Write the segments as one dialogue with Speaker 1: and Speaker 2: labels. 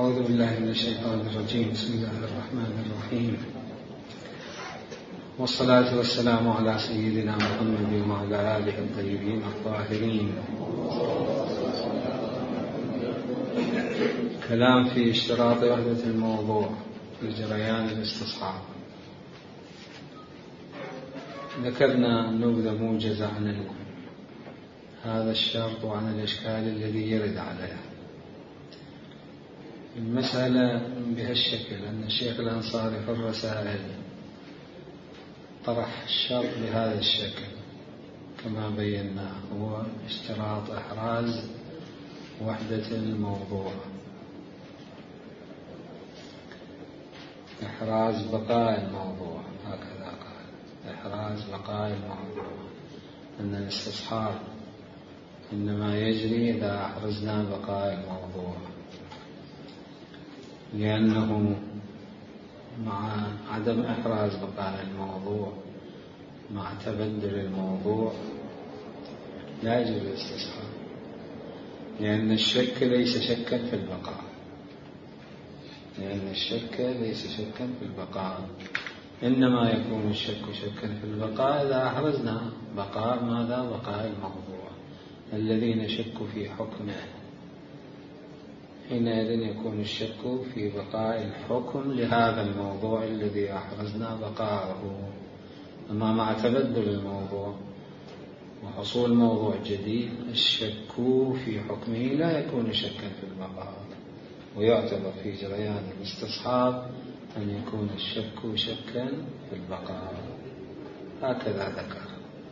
Speaker 1: أعوذ بالله من الشيطان الرجيم. بسم الله الرحمن الرحيم، والصلاة والسلام على سيدنا محمد وعلى آله الطيبين الطاهرين. كلام في اشتراط وحدة الموضوع في جريان الاستصحاب. ذكرنا نبذة موجزة عن هذا الشرط وعن الإشكال الذي يرد عليه. المسألة بهالشكل أن الشيخ الأنصاري في الرسائل طرح الشرط بهذا الشكل كما بينا، هو اشتراط إحراز وحدة الموضوع، إحراز بقاء الموضوع، هكذا قال، إحراز بقاء الموضوع، أن الاستصحاب إنما يجري إذا أحرزنا بقاء الموضوع، لأنه مع عدم إحراز بقاء الموضوع مع تبدل الموضوع لا يجوز الاستصحاب، لأن الشك ليس شكا في البقاء، لأن الشك ليس شكا في البقاء، إنما يكون الشك شكا في البقاء إذا أحرزنا بقاء ماذا؟ بقاء الموضوع الذي نشك في حكمه، حينئذ يكون الشك في بقاء الحكم لهذا الموضوع الذي أحرزنا بقاءه. أما مع تبدل الموضوع وحصول موضوع جديد الشك في حكمه لا يكون شكا في البقاء، ويعتبر في جريان الاستصحاب أن يكون الشك شكا في البقاء، هكذا ذكر.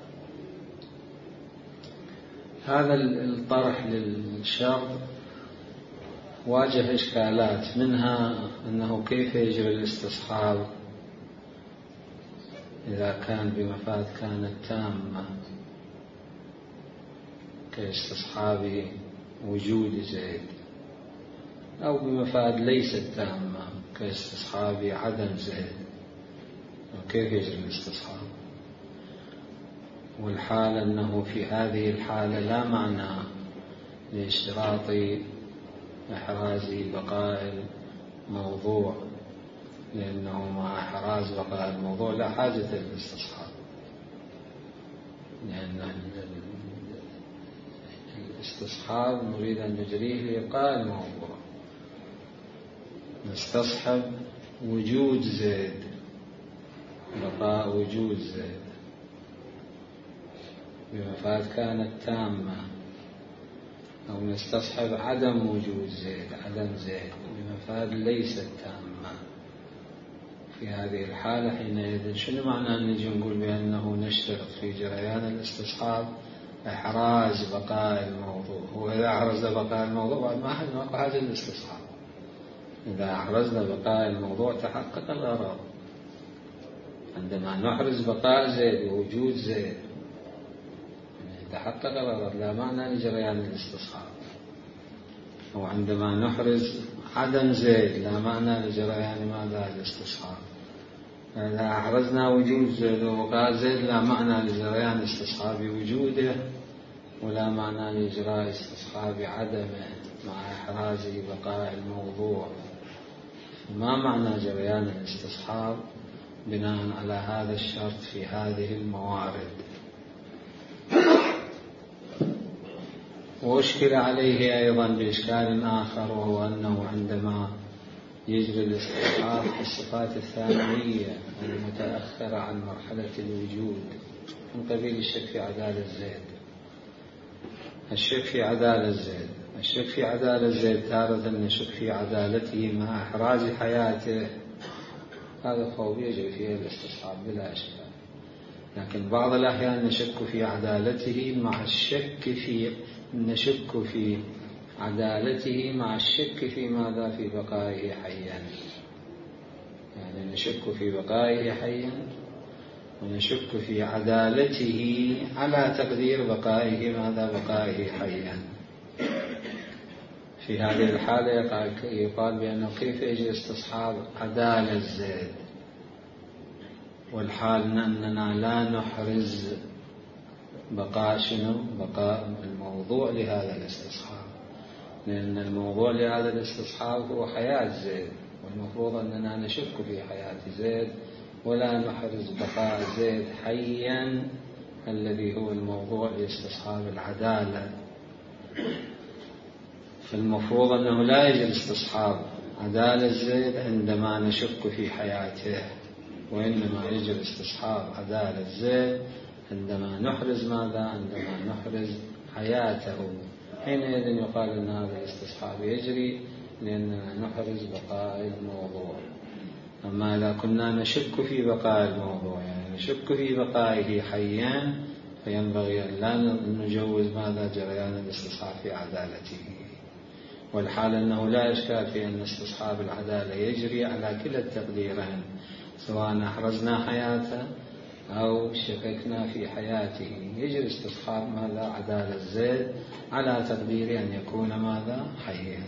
Speaker 1: هذا الطرح للشرط واجه إشكالات، منها أنه كيف يجري الاستصحاب إذا كان بمفاد كانت تامة كاستصحاب وجود زيد، أو بمفاد ليست تامة كاستصحاب عدم زيد، كيف يجري الاستصحاب؟ والحال أنه في هذه الحالة لا معنى لاشتراط إحراز بقاء الموضوع، لأنه مع إحراز بقاء الموضوع لا حاجة للاستصحاب، لأن الاستصحاب نريد أن نجريه لإبقاء الموضوع، نستصحب وجود زيد، بقاء وجود زيد بمفاد كانت تامة، أو نستصحب عدم وجود زيد، عدم زيد بمفاد ليست تامة. في هذه الحالة حينئذ شنو معنى أن نجي نقول بأنه نشترط في جريان الاستصحاب إحراز بقاء الموضوع؟ هو إذا أحرز بقاء الموضوع بعد ما حاجة للاستصحاب، إذا أحرزنا بقاء الموضوع تحقق الغرض. عندما نحرز بقاء زيد ووجود زيد تحقق الغرض، لا معنى لجريان الاستصحاب. وعندما نحرز عدم زيد لا معنى لجريان ماذا؟ الاستصحاب. إذا أحرزنا وجود زيد وبقاء زيد لا معنى لجريان استصحاب وجوده، ولا معنى لإجراء استصحاب عدمه مع إحراز بقاء الموضوع. ما معنى جريان الاستصحاب بناء على هذا الشرط في هذه الموارد؟ وأشكل عليه أيضا بإشكال آخر، وهو أنه عندما يجري الاستصحاب في الصفات الثانوية المتأخرة عن مرحلة الوجود من قبيل الشك في عدالة زيد، الشك في عدالة زيد، الشك في عدالة زيد تارة نشك في عدالته مع إحراز حياته، هذا فهو يجري فيه الاستصحاب بلا إشكال. لكن بعض الأحيان نشك في عدالته مع الشك في عدالته مع الشك في ماذا؟ في بقائه حيا، يعني نشك في بقائه حيا ونشك في عدالته على تقدير بقائه ماذا؟ بقائه حيا. في هذه الحالة يقال بأنه كيف يجري استصحاب عدالة زيد، والحال أننا لا نحرز بقاء شنو؟ بقاء الموضوع لهذا الاستصحاب، لأن الموضوع لهذا الاستصحاب هو حياة زيد، والمفروض أننا نشك في حياة زيد ولا نحرز بقاء زيد حيا، الذي هو الموضوع لاستصحاب العدالة. فالمفروض أنه لا يجب استصحاب عدالة زيد عندما نشك في حياته، وإنما يجب استصحاب عدالة زيد عندما نحرز ماذا؟ عندما نحرز حياته، حينئذ يقال أن هذا الاستصحاب يجري لأننا نحرز بقاء الموضوع. أما إذا كنا نشك في بقاء الموضوع، يعني نشك في بقائه حيا، فينبغي أن لا نجوز ماذا؟ جريان الاستصحاب في عدالته. والحال أنه لا إشكال في أن استصحاب العدالة يجري على كلا التقديرين، سواء أحرزنا حياته أو شككنا في حياته، يجري استصحاب ماذا؟ عدالة زيد على تقدير أن يكون ماذا؟ حيا.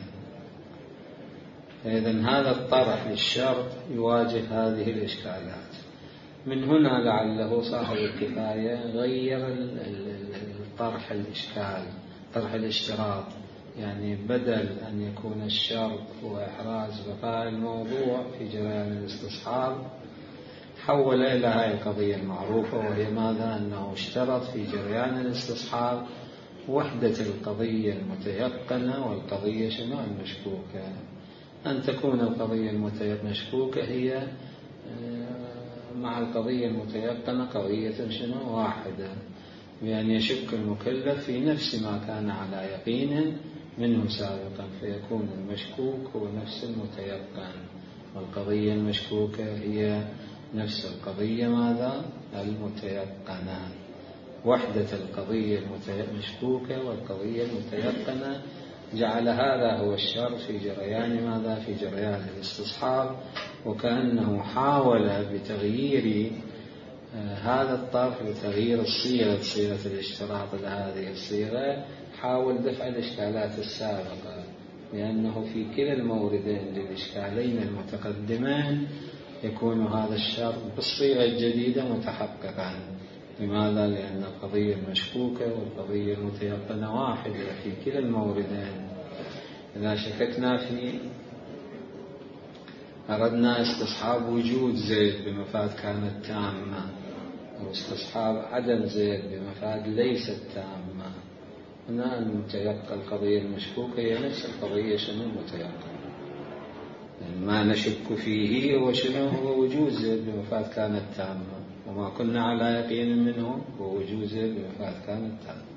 Speaker 1: فإذن هذا الطرح للشرط يواجه هذه الإشكالات. من هنا لعله صاحب الكفاية غير طرح الإشكال، طرح الاشتراط، يعني بدل أن يكون الشرط هو إحراز بقاء الموضوع في جريان الاستصحاب، حول إلى هذه القضية المعروفة، وهي ماذا؟ أنه اشترط في جريان الاستصحاب وحدة القضية المتيقنة والقضية شنو؟ المشكوكة. أن تكون القضية المشكوكة هي مع القضية المتيقنة قضية شنو؟ واحدة، بأن يشك المكلف في نفس ما كان على يقين منه سابقا، فيكون المشكوك هو نفس المتيقن، والقضية المشكوكة هي نفس القضية ماذا؟ المتيقنة. وحدة القضية المشكوكة والقضية المتيقنة جعل هذا هو الشرط في جريان ماذا؟ في جريان الاستصحاب، وكأنه حاول بتغيير هذا الطرح، بتغيير صيغة الاشتراط لهذه الصيغة، حاول دفع الإشكالات السابقة، لأنه في كلا الموردين للإشكالين المتقدمين يكون هذا الشرط بالصيغة الجديدة متحققا. لماذا؟ لأن القضية المشكوكة والقضية المتيقنة واحدة في كلا الموردين. إذا شككنا في أردنا استصحاب وجود زيد بمفاد كانت تامة، أو استصحاب عدم زيد بمفاد ليست تامة، هنا القضية المشكوكة هي نفس القضية شنو؟ المتيقنة. يعني ما نشك فيه هو شنو؟ هو وجود زيد بمفاد كانت تامة، وما كنا على يقين منه هو وجود زيد بمفاد كانت تامة.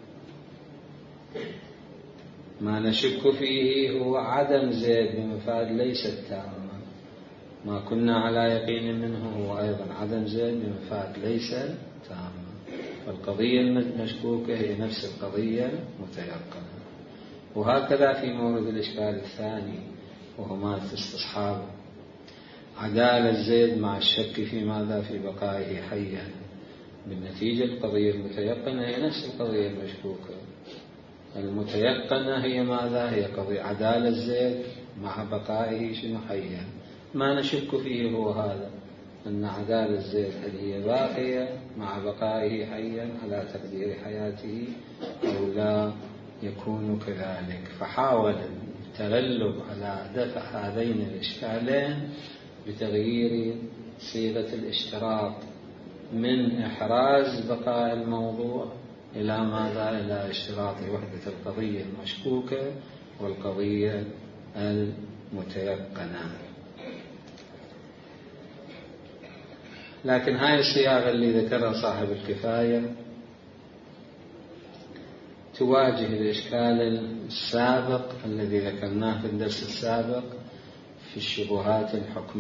Speaker 1: ما نشك فيه هو عدم زيد بمفاد ليست تامة، ما كنا على يقين منه هو أيضا عدم زيد بمفاد ليست تامة. فالقضية المشكوكة هي نفس القضية المتيقنة. وهكذا في مورد الإشكال الثاني، وهو ما استصحاب عدالة زيد مع الشك في ماذا؟ في بقائه حيا. بالنتيجة القضية المتيقنة هي نفس القضية المشكوكة. المتيقنة هي ماذا؟ هي قضية عدالة زيد مع بقائه شنو؟ حيا. ما نشك فيه هو هذا، أن عدالة زيد هل هي باقية مع بقائه حيا على تقدير حياته أو لا يكون كذلك. فحاول التغلب على دفع هذين الإشكالين بتغيير صيغة الاشتراط من إحراز بقاء الموضوع إلى ماذا؟ إلى اشتراط وحدة القضية المشكوكة والقضية المتيقنة. لكن هاي الصياغة اللي ذكرها صاحب الكفاية تواجه الإشكال السابق الذي ذكرناه في الدرس السابق في الشبهات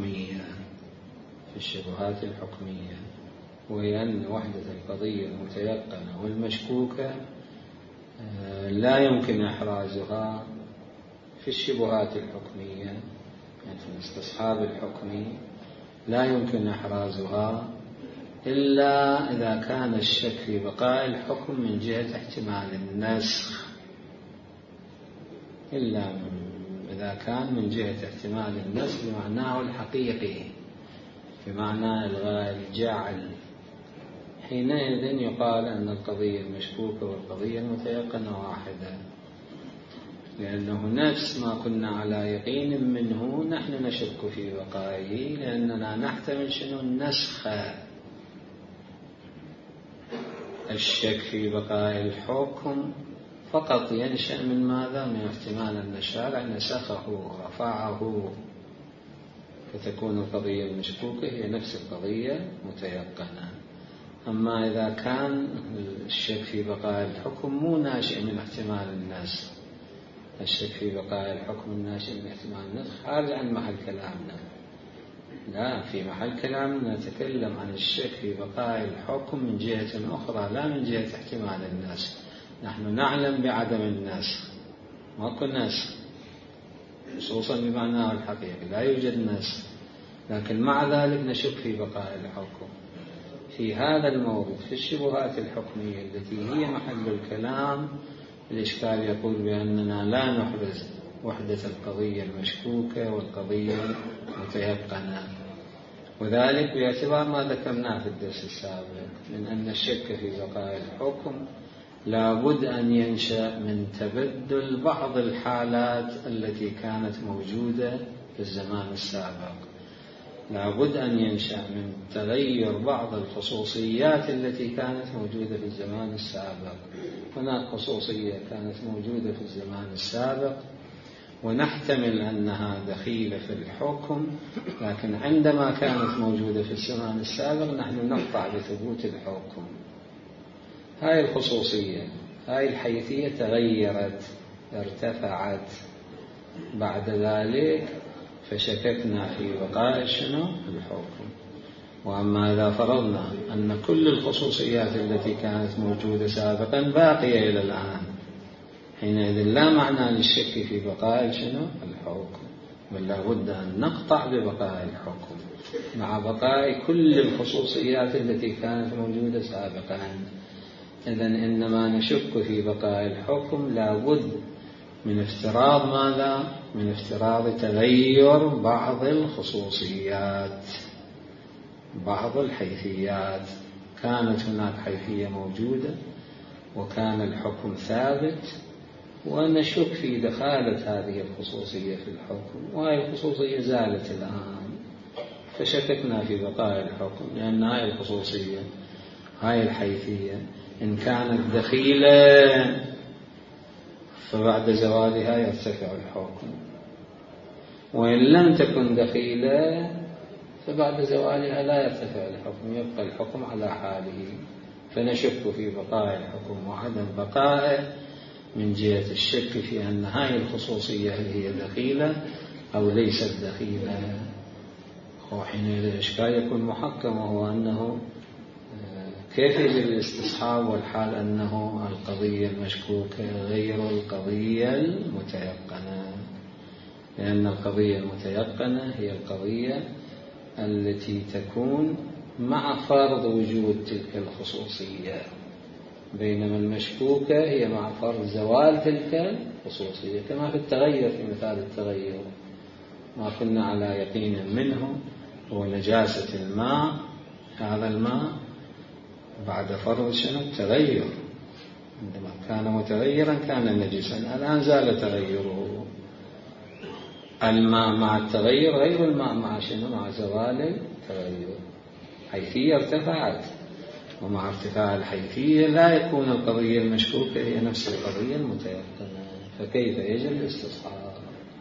Speaker 1: الحكمية، وهي أن وحدة القضية المتيقنة والمشكوكة لا يمكن إحرازها في الشبهات الحكمية، يعني في الاستصحاب الحكمي لا يمكن إحرازها إلا إذا كان الشك في بقاء الحكم من جهة احتمال النسخ، إلا إذا كان من جهة احتمال النسخ بمعناه الحقيقي، بمعنى إلغاء الجعل. حينئذ يقال أن القضية المشكوكة والقضية المتيقنة واحدة. لأنه نفس ما كنا على يقين منه نحن نشك في بقائه، لأننا نحتمل شنو؟ النسخ. الشك في بقاء الحكم فقط ينشأ من ماذا؟ من احتمال أن الشارع نسخه رفعه، فتكون القضية المشكوكة هي نفس القضية متيقنة. أما إذا كان الشك في بقاء الحكم مو ناشئ من احتمال النسخ، الشك في بقاء الحكم الناشئ من احتمال النسخ خارج عن محل كلامنا. لا، في محل كلامنا نتكلم عن الشك في بقاء الحكم من جهة أخرى، لا من جهة احتمال النسخ. نحن نعلم بعدم النسخ، ماكو نسخ خصوصا بمعناه الحقيقي، لا يوجد نسخ، لكن مع ذلك نشك في بقاء الحكم. في هذا الموضوع في الشبهات الحكمية التي هي محل الكلام، الإشكال يقول بأننا لا نحرز وحدة القضية المشكوكة والقضية المتيقنة، وذلك باعتبار ما ذكرناه في الدرس السابق من أن الشك في بقاء الحكم لابد أن ينشأ من تبدل بعض الحالات التي كانت موجودة في الزمان السابق، لابد أن ينشأ من تغير بعض الخصوصيات التي كانت موجودة في الزمان السابق. هناك خصوصية كانت موجودة في الزمان السابق ونحتمل أنها دخيلة في الحكم، لكن عندما كانت موجودة في الزمان السابق نحن نقطع بثبوت الحكم. هاي الخصوصية، هاي الحيثية تغيرت، ارتفعت بعد ذلك، فشككنا في بقاء شنو؟ الحكم. وأما إذا فرضنا أن كل الخصوصيات التي كانت موجودة سابقا باقية إلى الآن، حينئذ لا معنى للشك في بقاء شنو؟ الحكم، بل لا بد أن نقطع ببقاء الحكم مع بقاء كل الخصوصيات التي كانت موجودة سابقا. إذن إنما نشك في بقاء الحكم لابد من افتراض ماذا؟ من افتراض تغير بعض الخصوصيات، بعض الحيثيات. كانت هناك حيثية موجودة وكان الحكم ثابت، ونشك في دخالة هذه الخصوصية في الحكم، وهذه الخصوصية زالت الآن، فشككنا في بقاء الحكم، لأن هذه الخصوصية، هذه الحيثية إن كانت دخيلة فبعد زوالها يرتفع الحكم، وإن لم تكن دخيلة فبعد زوالها لا يرتفع الحكم، يبقى الحكم على حاله. فنشك في بقاء الحكم وعدم بقائه من جهة الشك في أن هذه الخصوصية هل هي دخيلة أو ليست دخيلة. وحينئذ الإشكال يكون محكم، وهو أنه كيف يجب الاستصحاب والحال أنه القضية المشكوكة غير القضية المتيقنة، لأن القضية المتيقنة هي القضية التي تكون مع فرض وجود تلك الخصوصية، بينما المشكوكة هي مع فرض زوال تلك الخصوصية، كما في التغير، في مثال التغير ما كنا على يقين منه هو نجاسة الماء، هذا الماء بعد فرض شنو؟ التغير، عندما كان متغيرا كان نجسا، الآن زال تغيره. الماء مع التغير غير الماء مع شنو؟ مع زوال التغير. حيثية ارتفعت، ومع ارتفاع الحيثية لا يكون القضية المشكوكة هي نفس القضية المتيقنة، فكيف يجب الاستصحاب؟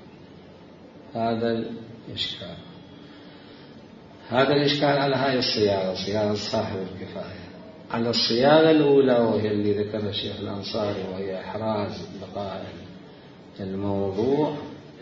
Speaker 1: هذا الإشكال. هذا الإشكال على هذه الصياغة، صياغة صاحب الكفاية. على الصياغة الأولى وهي اللي ذكرها الشيخ الأنصاري، وهي إحراز بقاء الموضوع،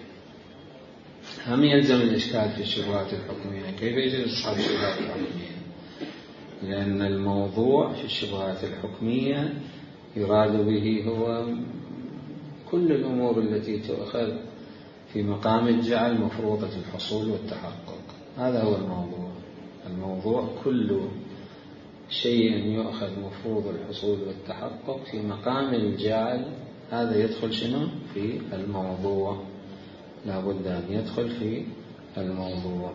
Speaker 1: هم يلزم الإشكال في الشبهات الحكمية. كيف يجب استصحاب الشبهات الحكمية؟ لأن الموضوع في الشبهات الحكمية يراد به هو كل الأمور التي تؤخذ في مقام الجعل مفروضة الحصول والتحقق، هذا هو الموضوع. الموضوع كل شيء يؤخذ مفروض الحصول والتحقق في مقام الجعل، هذا يدخل شنو؟ في الموضوع، لا بد أن يدخل في الموضوع.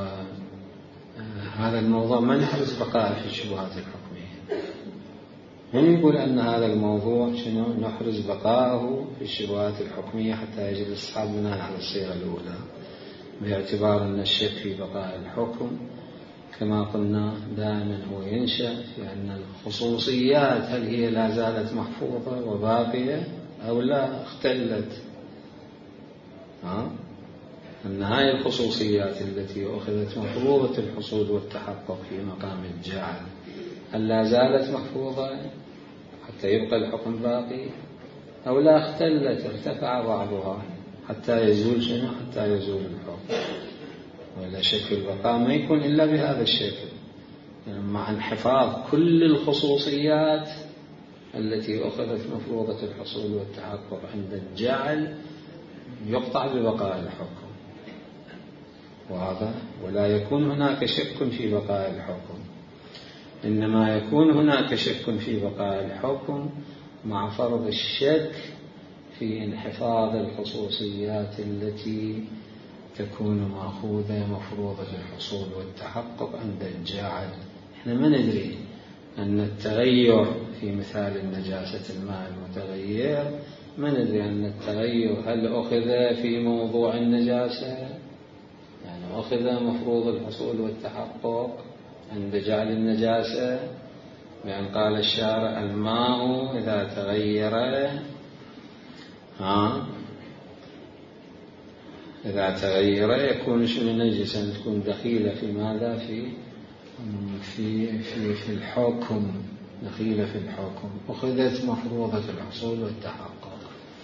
Speaker 1: وهذا الموضوع ما نحرز بقاء في الشبهات الحكمية، هم يقول أن هذا الموضوع شنو نحرز بقاءه في الشبهات الحكمية حتى يجب الاستصحاب بناء على الصيغة الأولى، باعتبار أن الشك في بقاء الحكم كما قلنا دائما هو ينشأ في أن الخصوصيات هل هي لا زالت محفوظة وباقية أو لا اختلت. أن هذه الخصوصيات التي أخذت مفروضة الحصول والتحقق في مقام الجعل هل لا زالت محفوظة حتى يبقى الحكم باقي أو لا اختلت ارتفع بعضها حتى يزول شنو حتى يزول الحكم. ولا شك البقاء ما يكون إلا بهذا الشكل، يعني مع انحفاظ كل الخصوصيات التي أخذت مفروضة الحصول والتحقق عند الجعل يقطع ببقاء الحكم. وهذا ولا يكون هناك شك في بقاء الحكم، إنما يكون هناك شك في بقاء الحكم مع فرض الشك في انحفاظ الخصوصيات التي تكون مأخوذة مفروضة الحصول والتحقق عند الجاعل. احنا ما ندري أن التغير في مثال النجاسة الماء المتغير ما ندري أن التغير هل أخذ في موضوع النجاسة، يعني أخذ مفروض الحصول والتحقق عند جعل النجاسة، بأن قال الشارع الماء إذا تغير إذا تغير يكون شنو نجسا، تكون دخيلة في ماذا في الحكم، دخيلة في الحكم، أخذت مفروضة الحصول والتحقق.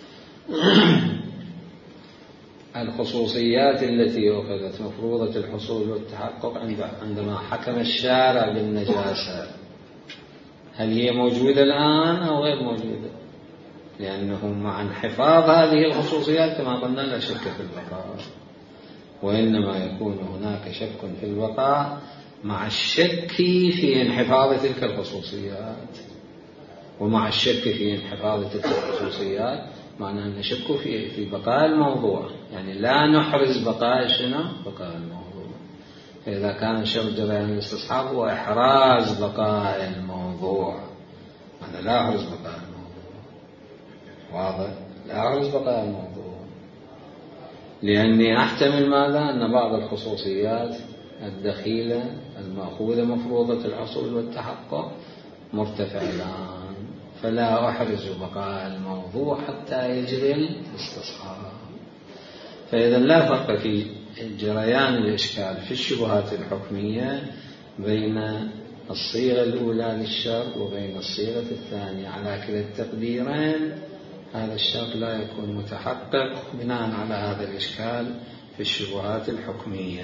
Speaker 1: الخصوصيات التي أخذت مفروضة الحصول والتحقق عندما حكم الشارع بالنجاسة هل هي موجودة الآن أو غير موجودة؟ لأنه مع انحفاظ هذه الخصوصيات كما قلنا لا شك في البقاء، وإنما يكون هناك شك في البقاء مع الشك في انحفاظ تلك الخصوصيات. ومع الشك في انحفاظ تلك الخصوصيات معناه أن نشك في بقاء الموضوع، يعني لا نحرز بقاء شنو بقاء الموضوع. فإذا كان شرط جريان الاستصحاب هو إحراز بقاء الموضوع، أنا لا أحرز بقاء الموضوع، واضح؟ لا أحرز بقاء الموضوع لأني أحتمل ماذا؟ أن بعض الخصوصيات الدخيلة المأخوذة مفروضة الحصول والتحقق مرتفع الآن، فلا أحرز بقاء الموضوع حتى يجري الاستصحاب. فإذا لا فرق في جريان الإشكال في الشبهات الحكمية بين الصيغة الأولى للشرط وبين الصيغة الثانية. على كلا التقديرين هذا الشرط لا يكون متحقق بناء على هذا الإشكال في الشبهات الحكمية.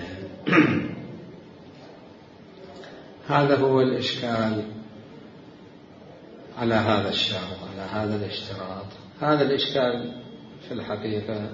Speaker 1: هذا هو الإشكال على هذا الشرط، على هذا الاشتراط. هذا الإشكال في الحقيقة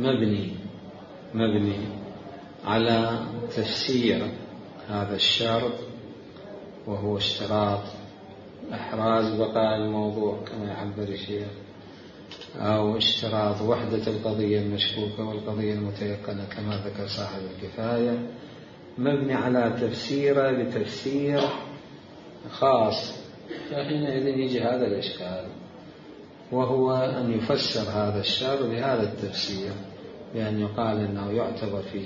Speaker 1: مبني على تفسير هذا الشرط، وهو اشتراط إحراز بقاء الموضوع كما يعبر الشيخ، أو اشتراط وحدة القضية المشكوكة والقضية المتيقنة كما ذكر صاحب الكفاية، مبني على تفسيره بتفسير خاص. فحينئذ يجي هذا الإشكال، وهو أن يفسر هذا الشرط بهذا التفسير، بأن يقال أنه يعتبر في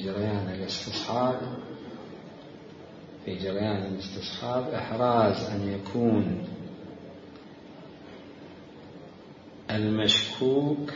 Speaker 1: جريان الاستصحاب إحراز أن يكون المشكوك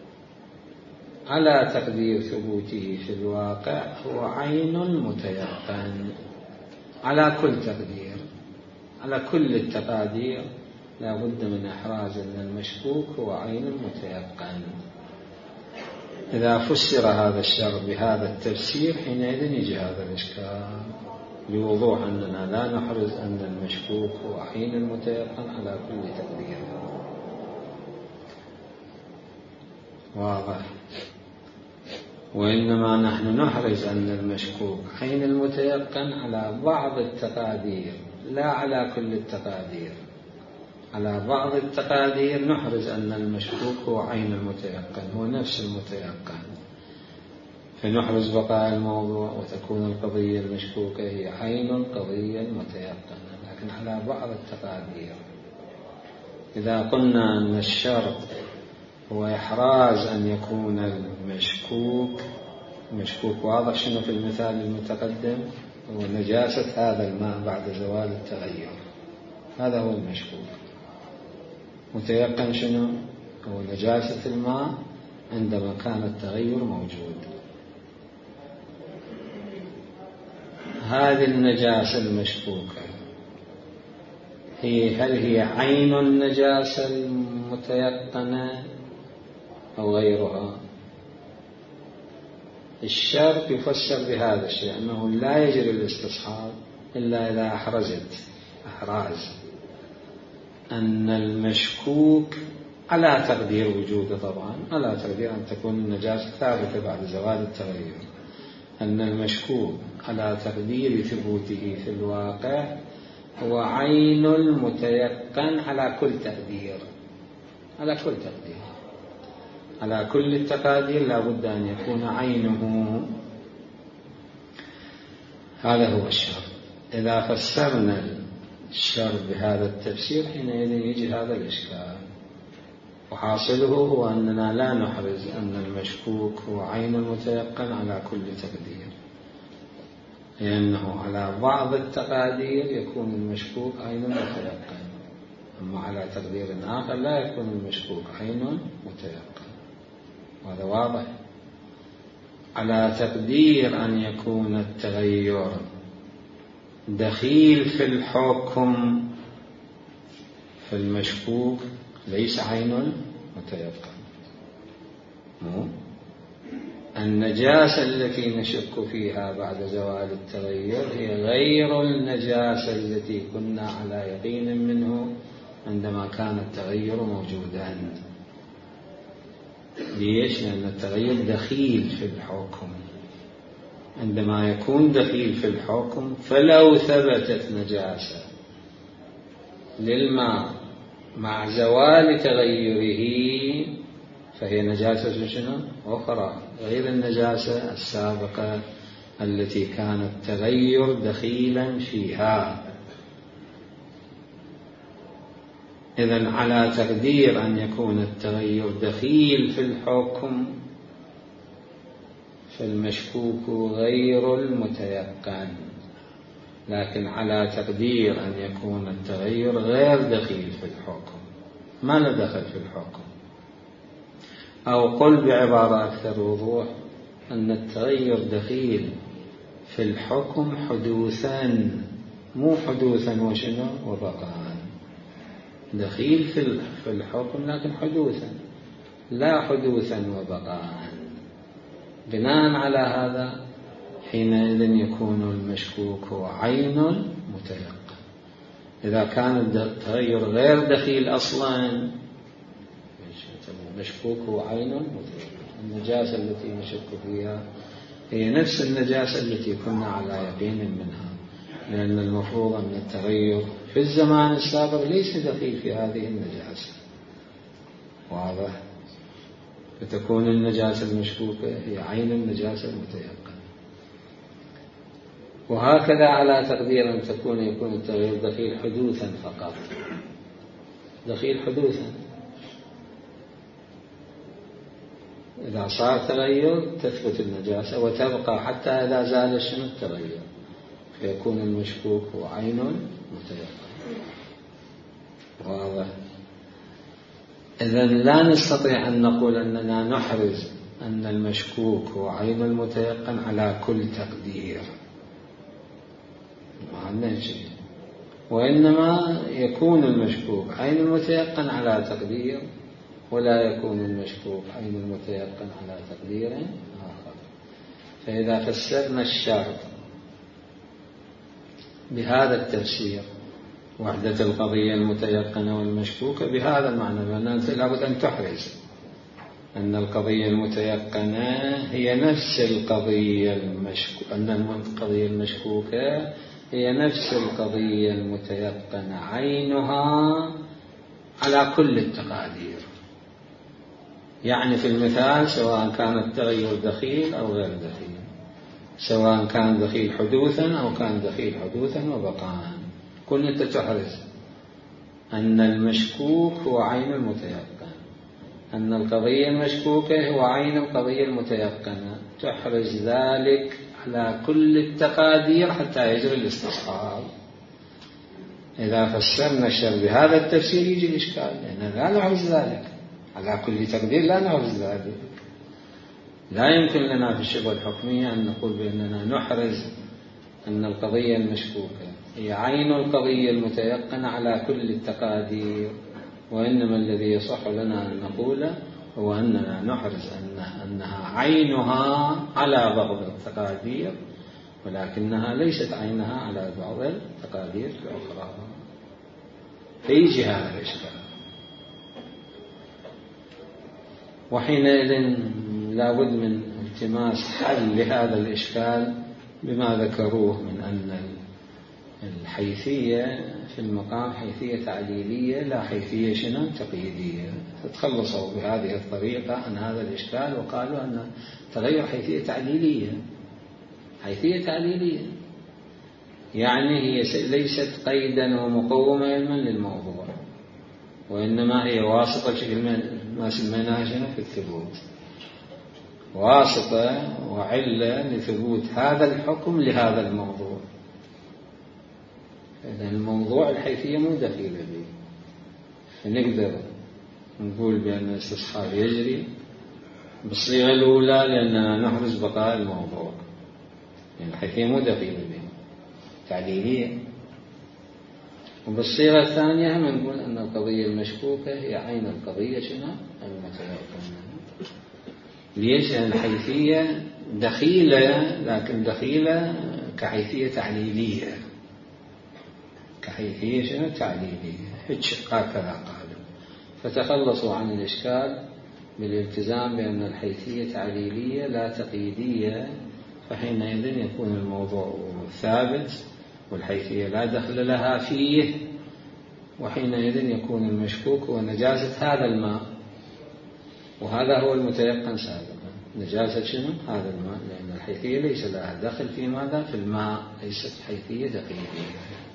Speaker 1: على تقدير ثبوته في الواقع هو عين متيقن على كل تقدير، على كل التقادير لا بد من إحراز أن المشكوك هو عين متيقن. إذا فسر هذا الشرط بهذا التفسير حينئذ يجي هذا الإشكال لوضوح أننا لا نحرز أن المشكوك هو عين متيقن على كل تقدير. واضح؟ وإنما نحن نحرز أن المشكوك عين المتيقن على بعض التقادير لا على كل التقادير. على بعض التقادير نحرز أن المشكوك هو عين المتيقن، هو نفس المتيقن، فنحرز بقاء الموضوع وتكون القضية المشكوكة هي عين القضية المتيقنة، لكن على بعض التقادير. إذا قلنا أن الشرط هو إحراز أن يكون المشكوك واضح شنو في المثال المتقدم؟ هو نجاسة هذا الماء بعد زوال التغير، هذا هو المشكوك. متيقن شنو؟ هو نجاسة الماء عندما كان التغير موجود. هذه النجاسة المشكوكة هل هي عين النجاسة المتيقنة أو غيرها؟ الشرط يفسر بهذا الشيء، أنه لا يجري الاستصحاب إلا إذا أحراز أن المشكوك على تقدير وجوده، طبعا على تقدير أن تكون النجاسة ثابتة بعد زوال التغير، أن المشكوك على تقدير ثبوته في الواقع هو عين المتيقن على كل تقدير، على كل التقادير لا بد أن يكون عينه. هذا هو الشرط. إذا فسرنا الشرط بهذا التفسير حينئذ يجي هذا الإشكال، وحاصله هو أننا لا نحرز أن المشكوك هو عين المتيقن على كل تقدير، لأنه على بعض التقادير يكون المشكوك عين متيقن، أما على تقدير آخر لا يكون المشكوك عين متيقن. وهذا واضح. على تقدير أن يكون التغير دخيل في الحكم في المشكوك ليس عين متيقن. النجاسة التي نشك فيها بعد زوال التغير هي غير النجاسة التي كنا على يقين منه عندما كان التغير موجودا. ليش؟ لأن التغير دخيل في الحكم. عندما يكون دخيل في الحكم فلو ثبتت نجاسة للماء مع زوال تغيره فهي نجاسة شنو؟ أخرى غير النجاسة السابقة التي كان التغير دخيلا فيها. إذن على تقدير أن يكون التغير دخيل في الحكم فالمشكوك غير المتيقن، لكن على تقدير أن يكون التغير غير دخيل في الحكم، ما له دخل في الحكم. أو قل بعبارة أكثر وضوح أن التغير دخيل في الحكم حدوثا، مو حدوثا وشنو وبقاء، دخيل في الحكم لكن حدوثا لا حدوثا وبقاء. بناء على هذا حينئذ يكون المشكوك هو عين متيقن. إذا كان التغير غير دخيل أصلا المشكوك هو عين متيقن. النجاسة التي نشك فيها هي نفس النجاسة التي كنا على يقين منها، لأن المفروض أن التغير في الزمان السابق ليس دخيل في هذه النجاسة. واضح؟ فتكون النجاسة المشكوكة هي عين النجاسة المتيقنة. وهكذا على تقدير أن يكون التغير دخيل حدوثا فقط، دخيل حدوثا. إذا صار تغير تثبت النجاسة وتبقى حتى إذا زال شنو التغير، فيكون المشكوك هو عين متيقن. واضح؟ إذن لا نستطيع أن نقول أننا نحرز أن المشكوك هو عين المتيقن على كل تقدير، ما عندنا شيء. وإنما يكون المشكوك عين المتيقن على تقدير، ولا يكون المشكوك عين المتيقن على تقدير آخر. فإذا فسرنا الشرط بهذا التفسير وحدة القضية المتيقنة والمشكوكة بهذا المعنى، لأن أنت لابد أن تحرز أن القضية المتيقنة هي نفس القضية أن القضية المشكوكة هي نفس القضية المتيقنة عينها على كل التقادير. يعني في المثال سواء كان التغير دخيل أو غير دخيل، سواء كان دخيل حدوثا أو كان دخيل حدوثا وبقاء، كن أنت تحرز أن المشكوك هو عين المتيقن، أن القضية المشكوكة هو عين القضية المتيقنة، تحرز ذلك على كل التقادير حتى يجري الاستصحاب. إذا فسرنا الشر بهذا التفسير يجي الإشكال، لأننا لا نحرز ذلك على كل تقدير، لا نحرز ذلك. لا يمكن لنا في الشبهة الحكمية أن نقول بأننا نحرز أن القضية المشكوكة هي عين القضية المتيقنة على كل التقادير، وإنما الذي يصح لنا أن نقوله هو أننا نحرز أنها عينها على بعض التقادير، ولكنها ليست عينها على بعض التقادير الأخرى. فيجي هذا الإشكال، وحينئذ لابد من التماس حل لهذا الإشكال بما ذكروه من أن الحيثية في المقام حيثية تعليلية لا حيثية شنو تقييدية. فتخلصوا بهذه الطريقة عن هذا الإشكال وقالوا أن تغير حيثية تعليلية، حيثية تعليلية يعني هي ليست قيدا ومقومة علما للموضوع، وإنما هي واسطة بشكل ما سميناها شنو في الثبوت، واسطة وعلة لثبوت هذا الحكم لهذا الموضوع. إذن الموضوع الحيثية مو دخيلة به، فنقدر نقول بأن الاستصحاب يجري بالصيغة الأولى لأننا نحرز بقاء الموضوع، يعني الحيثية مو دخيلة به تعليلية. وبالصيغة الثانية هم نقول أن القضية المشكوكة هي عين القضية شنو المتيقنة. ليش؟ لأن الحيثية دخيلة، لكن دخيلة كحيثية تعليلية، كحيثية شنو تعليلية، هكذا قالوا. فتخلصوا عن الإشكال بالالتزام بأن الحيثية تعليلية لا تقييدية، فحينئذ يكون الموضوع ثابت والحيثية لا دخل لها فيه، وحينئذ يكون المشكوك هو نجاسة هذا الماء، وهذا هو المتيقن سابقا. نجاسة شنو؟ هذا الماء، لأن الحيثية ليس لها دخل في ماذا؟ في الماء، ليست حيثية دقيقية.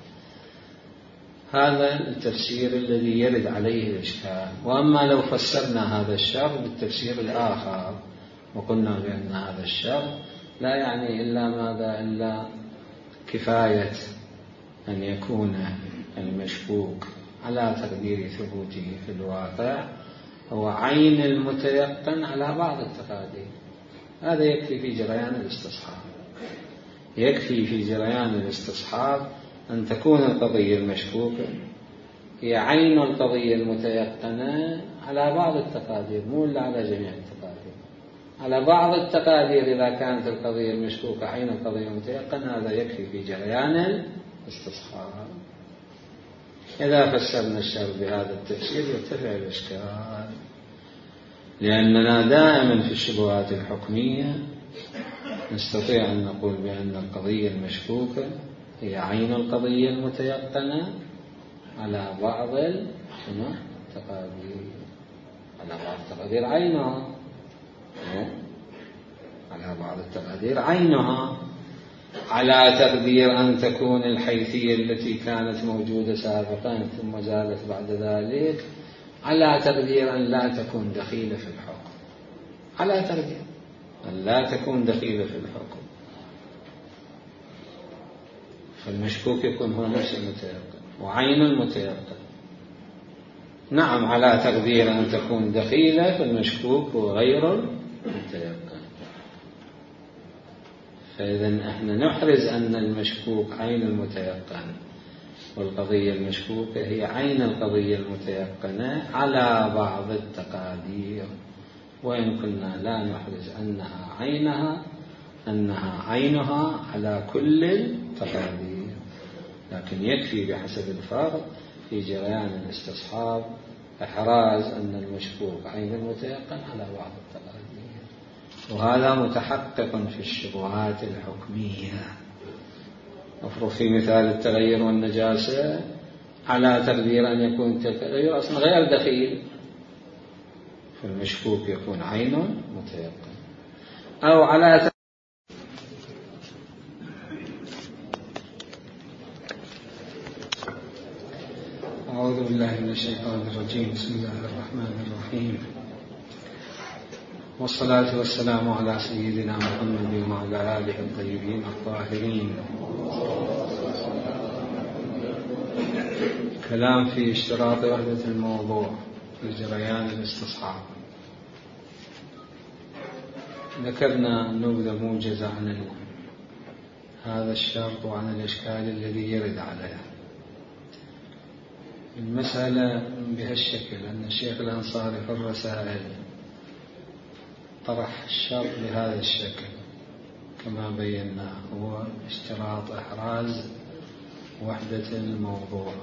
Speaker 1: هذا التفسير الذي يرد عليه الإشكال. وأما لو فسرنا هذا الشر بالتفسير الآخر وقلنا بأن هذا الشر لا يعني إلا ماذا؟ إلا كفاية أن يكون المشكوك على تقدير ثبوته في الواقع هو عين المتيقن على بعض التقادير، هذا يكفي في جريان الاستصحاب. يكفي في جريان الاستصحاب أن تكون القضية المشكوكة هي عين القضية المتيقنة على بعض التقادير، مو إلا على جميع التقادير، على بعض التقادير. إذا كانت القضية المشكوكة عين القضية المتيقنة هذا يكفي في جريان الاستصحاب. إذا فسرنا الشر بهذا التفسير يرتفع الإشكال، لأننا دائما في الشبهات الحكمية نستطيع أن نقول بأن القضية المشكوكة هي عين القضية المتيقنة على بعض التقادير، على بعض التقادير عينها، على بعض التقادير عينها، على تقدير أن تكون الحيثية التي كانت موجودة سابقا ثم زالت بعد ذلك، على تقدير أن لا تكون دخيلة في الحكم، على تقدير أن لا تكون دخيلة في الحكم. فالمشكوك يكون هو نفس المتيقن وعين المتيقن. نعم على تقدير أن تكون دخيلة، فالمشكوك هو غير المتيقن. فإذا احنا نحرز أن المشكوك عين المتيقن، والقضية المشكوكة هي عين القضية المتيقنة على بعض التقادير، وإن كنا لا نحرز أنها عينها على كل التقادير، لكن يكفي بحسب الفرق في جريان الاستصحاب إحراز أن المشكوك عين المتيقن على بعض التقادير. وهذا متحقق في الشبهات الحكمية. أفرض في مثال التغير والنجاسة على تقدير أن يكون التغير أصلا غير دخيل، فالمشكوك يكون عين متيقن، أو على أعوذ أعوذ بالله من الشيطان الرجيم. بسم الله الرحمن الرحيم، والصلاة والسلام على سيدنا محمد وعلى آله الطيبين الطاهرين. كلام في اشتراط وحدة الموضوع في جريان الاستصحاب. ذكرنا نبذة موجزة عن هذا الشرط وعن الإشكال الذي يرد عليه. المسألة بهالشكل أن الشيخ الأنصاري في الرسائل طرح الشرط بهذا الشكل كما بينا، هو اشتراط إحراز وحدة الموضوع،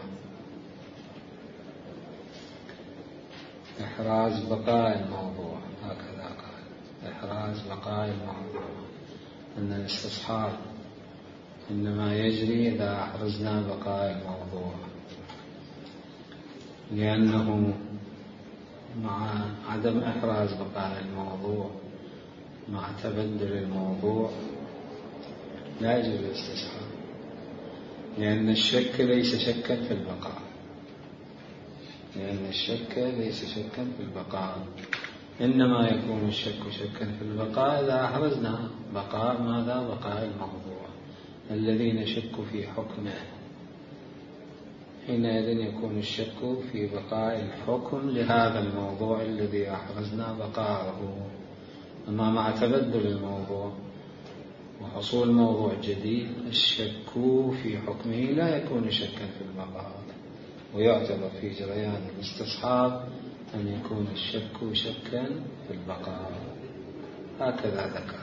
Speaker 1: إحراز بقاء الموضوع، هكذا قال، إحراز بقاء الموضوع، أن الاستصحاب إنما يجري إذا أحرزنا بقاء الموضوع، لأنه مع عدم إحراز بقاء الموضوع مع تبدل الموضوع لا يجري الاستصحاب، لأن الشك ليس شكا في البقاء، لأن الشك ليس شكا في البقاء، إنما يكون الشك شكا في البقاء إذا أحرزنا بقاء ماذا؟ بقاء الموضوع الذي نشك في حكمه، حينئذ يكون الشك في بقاء الحكم لهذا الموضوع الذي أحرزنا بقاءه. أما مع تبدل الموضوع وحصول موضوع جديد الشك في حكمه لا يكون شكا في البقاء، ويعتبر في جريان الاستصحاب أن يكون الشك شكا في البقاء، هكذا ذكر.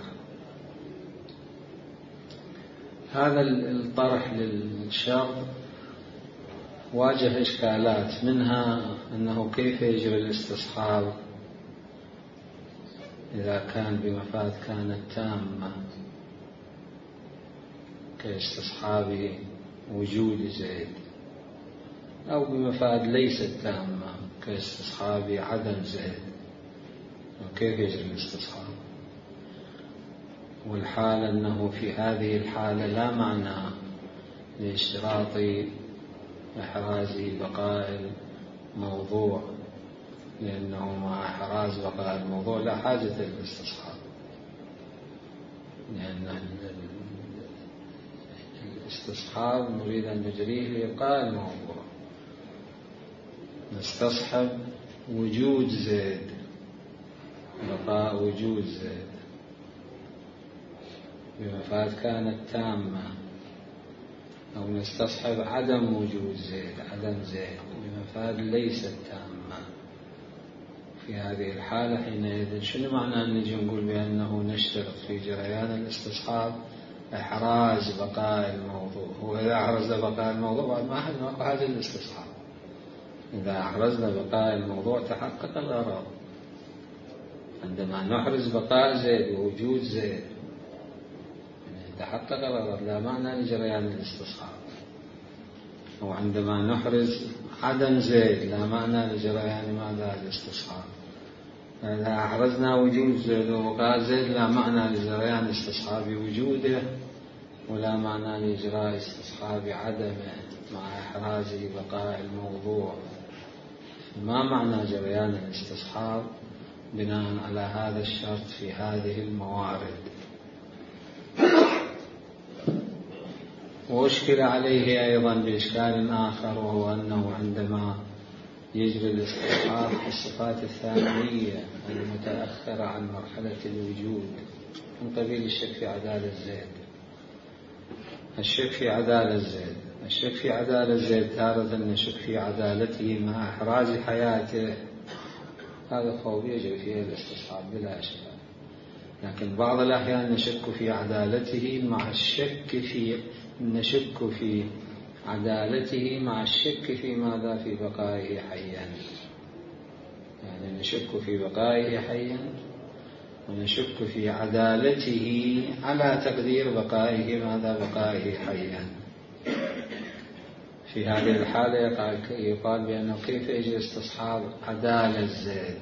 Speaker 1: هذا الطرح للشرط واجه إشكالات، منها أنه كيف يجري الاستصحاب إذا كان بمفاد كانت تامة كاستصحاب وجود زيد، أو بمفاد ليست تامة كاستصحاب عدم زيد، وكيف يجري الاستصحاب؟ والحال أنه في هذه الحالة لا معنى لاشتراط إحراز بقاء الموضوع، لأنه مع إحراز بقاء الموضوع لا حاجة للاستصحاب، لأن الاستصحاب نريد أن نجريه لإبقاء الموضوع، نستصحب وجود زيد، بقاء وجود زيد بمفاد كانت تامة، أو نستصحب عدم وجود زيد، عدم زيد بمفاد ليست تامة. في هذه الحالة حينئذ شنو معنى أن نجي نقول بأنه نشترط في جريان الاستصحاب إحراز بقاء الموضوع؟ هو إذا أحرزنا بقاء الموضوع بعد ما حاجة الاستصحاب، إذا أحرزنا بقاء الموضوع تحقق الغرض. عندما نحرز بقاء زيد ووجود زيد تحقق الغرض، لا معنى لجريان الاستصحاب. وعندما نحرز عدم زيد لا معنى لجريان ماذا؟ الاستصحاب. إذا أحرزنا وجود زيد وبقاء زيد لا معنى لجريان استصحاب وجوده، ولا معنى لإجراء استصحاب عدمه مع إحراز بقاء الموضوع. ما معنى جريان الاستصحاب بناء على هذا الشرط في هذه الموارد؟ وأشكل عليه أيضا بإشكال آخر، وهو أنه عندما يجري الاستصحاب في الصفات الثانوية المتأخرة عن مرحلة الوجود من قبيل الشك في عدالة زيد، الشك في عدالة زيد، الشك في عدالة زيد تارة نشك في عدالته مع إحراز حياته، هذا خوف يجري فيه الاستصحاب بلا إشكال. لكن بعض الأحيان نشك في عدالته مع الشك في عدالته مع الشك في ماذا؟ في بقائه حيا، يعني نشك في بقائه حيا ونشك في عدالته على تقدير بقائه ماذا؟ بقائه حيا. في هذه الحالة يقال بأنه كيف يجري استصحاب عدالة زيد،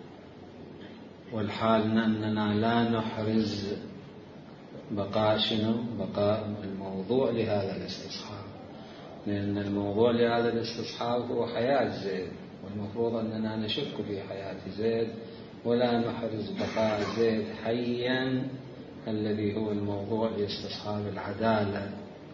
Speaker 1: والحال أننا لا نحرز بقاء شنو؟ بقاء الموضوع لهذا الاستصحاب، لأن الموضوع لهذا الاستصحاب هو حياة زيد، والمفروض أننا نشك في حياة زيد ولا نحرز بقاء زيد حيا، الذي هو الموضوع لاستصحاب العدالة.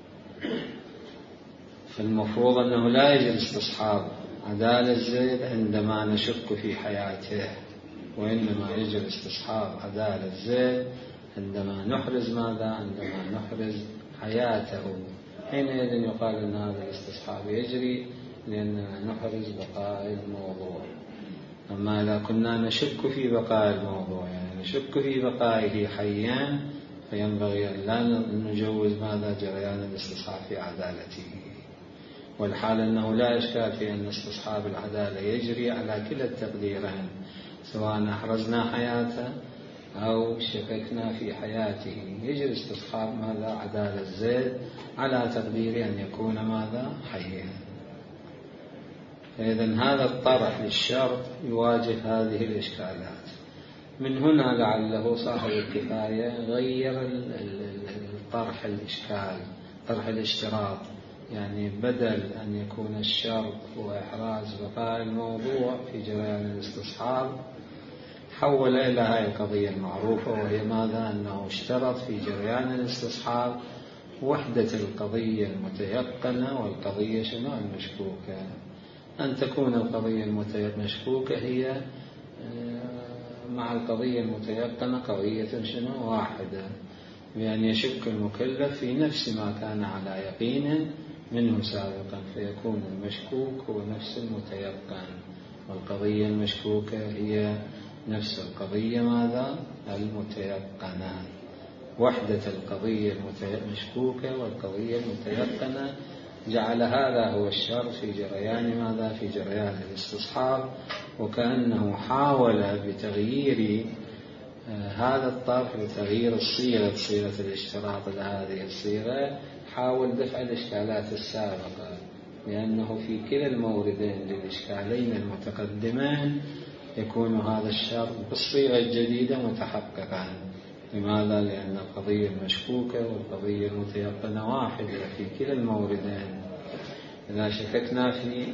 Speaker 1: فالمفروض أنه لا يجب استصحاب عدالة زيد عندما نشك في حياته، وإنما يجب استصحاب عدالة زيد عندما نحرز ماذا؟ عندما نحرز حياته، حينئذ يقال أن هذا الاستصحاب يجري لأننا نحرز بقاء الموضوع. أما إذا كنا نشك في بقاء الموضوع، يعني نشك في بقائه حيا، فينبغي أن لا نجوز ماذا؟ جريان الاستصحاب في عدالته. والحال أنه لا إشكال في أن استصحاب العدالة يجري على كلا التقديرين، سواء أحرزنا حياته أو شككنا في حياته، يجري استصحاب ماذا؟ عدالة زيد على تقدير أن يكون ماذا؟ حيا. فإذن هذا الطرح للشرط يواجه هذه الإشكالات. من هنا لعله صاحب الكفاية غير الطرح الإشكال، طرح الاشتراط، يعني بدل أن يكون الشرط هو إحراز بقاء الموضوع في جريان الاستصحاب، حول إلى هذه القضية المعروفة، وهي ماذا؟ أنه اشترط في جريان الاستصحاب وحدة القضية المتيقنة والقضية شنو؟ المشكوكة. أن تكون القضية المشكوكة هي مع القضية المتيقنة قضية شنو؟ واحدة، بأن يشك المكلف في نفس ما كان على يقين منه سابقا، فيكون المشكوك هو نفس المتيقن، والقضية المشكوكة هي نفس القضية ماذا؟ المتيقنة. وحدة القضية المشكوكة والقضية المتيقنة جعل هذا هو الشرط في جريان ماذا؟ في جريان الاستصحاب، وكأنه حاول بتغيير هذا الطرح، بتغيير الصيغة، صيغة الاشتراط لهذه الصيغة، حاول دفع الإشكالات السابقة، لأنه في كلا الموردين للإشكالين المتقدمين يكون هذا الشرط بالصيغة الجديدة متحققا. لماذا؟ لأن القضية المشكوكة والقضية المتيقنة واحدة في كلا الموردين. إذا شككنا في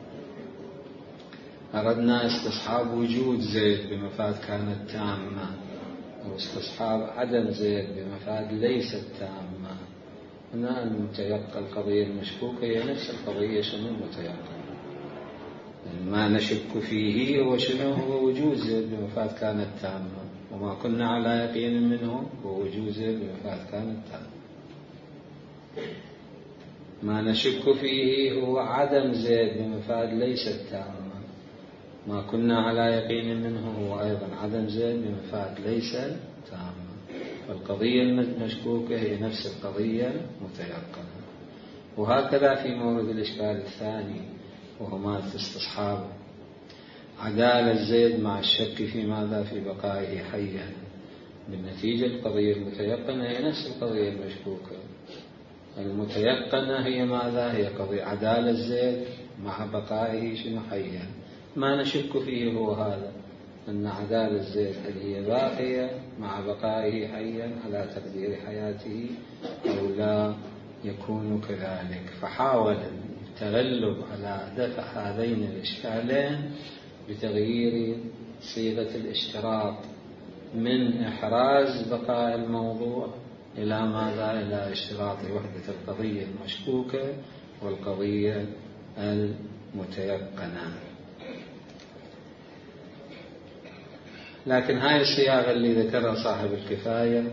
Speaker 1: أردنا استصحاب وجود زيد بمفاد كانت تامة، أو استصحاب عدم زيد بمفاد ليست تامة، هنا المتيقن القضية المشكوكة هي نفس القضية شنو؟ المتيقنة. ما نشك فيه هو شنو؟ هو وجود زيد بمفاد كانت تامة، وما كنا على يقين منه هو وجود زيد بمفاد كانت تامة. ما نشك فيه هو عدم زيد بمفاد ليست تامة، ما كنا على يقين منه هو أيضا عدم زيد بمفاد ليست تامة. فالقضية المشكوكة هي نفس القضية المتيقنة. وهكذا في مورد الإشكال الثاني، وهو ما استصحاب عدالة زيد مع الشك في ماذا؟ في بقائه حيا. بالنتيجة القضية المتيقنة هي نفس القضية المشكوكة. المتيقنة هي ماذا؟ هي قضية عدالة زيد مع بقائه شنو؟ حيا. ما نشك فيه هو هذا، أن عدالة زيد هل هي باقية مع بقائه حيا على تقدير حياته أو لا يكون كذلك. فحاول التغلب على دفع هذين الإشكالين بتغيير صيغة الاشتراط من إحراز بقاء الموضوع إلى ماذا؟ إلى اشتراط وحدة القضية المشكوكة والقضية المتيقنة. لكن هاي الصياغة اللي ذكرها صاحب الكفاية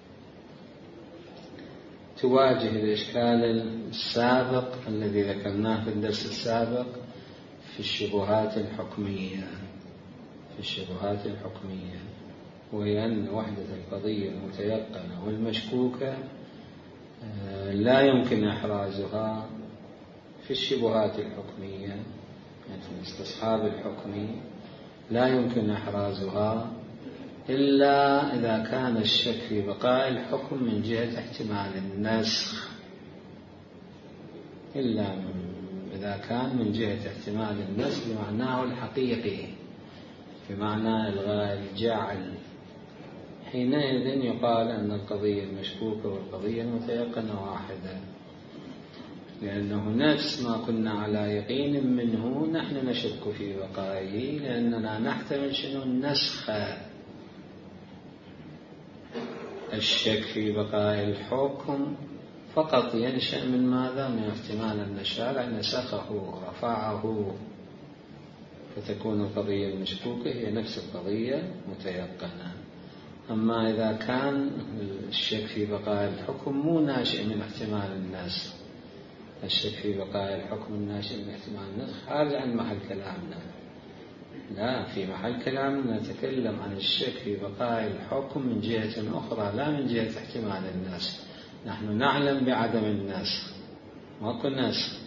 Speaker 1: تواجه الإشكال السابق الذي ذكرناه في الدرس السابق في الشبهات الحكمية، وهي أن وحدة القضية المتيقنة والمشكوكة لا يمكن إحرازها في الشبهات الحكمية، يعني في الاستصحاب الحكمي لا يمكن إحرازها إلا إذا كان الشك في بقاء الحكم من جهة احتمال النسخ، إلا إذا كان من جهة احتمال النسخ بمعناه الحقيقي، بمعنى إلغاء الجعل. حينئذ يقال أن القضية المشكوكة والقضية المتيقنة واحدة. لأنه نفس ما كنا على يقين منه نحن نشك في بقائه، لأننا نحتمل شنو النسخ. الشك في بقاء الحكم فقط ينشأ من ماذا؟ من احتمال أن الشارع نسخه رفعه، فتكون القضية المشكوكة هي نفس القضية متيقنة. أما إذا كان الشك في بقاء الحكم مو ناشئ من احتمال النسخ، الشك في بقاء الحكم الناشئ من احتمال النسخ خارج عن محل كلامنا. لا، في محل كلامنا نتكلم عن الشك في بقاء الحكم من جهة أخرى، لا من جهة احتمال النسخ. نحن نعلم بعدم النسخ، ماكو نسخ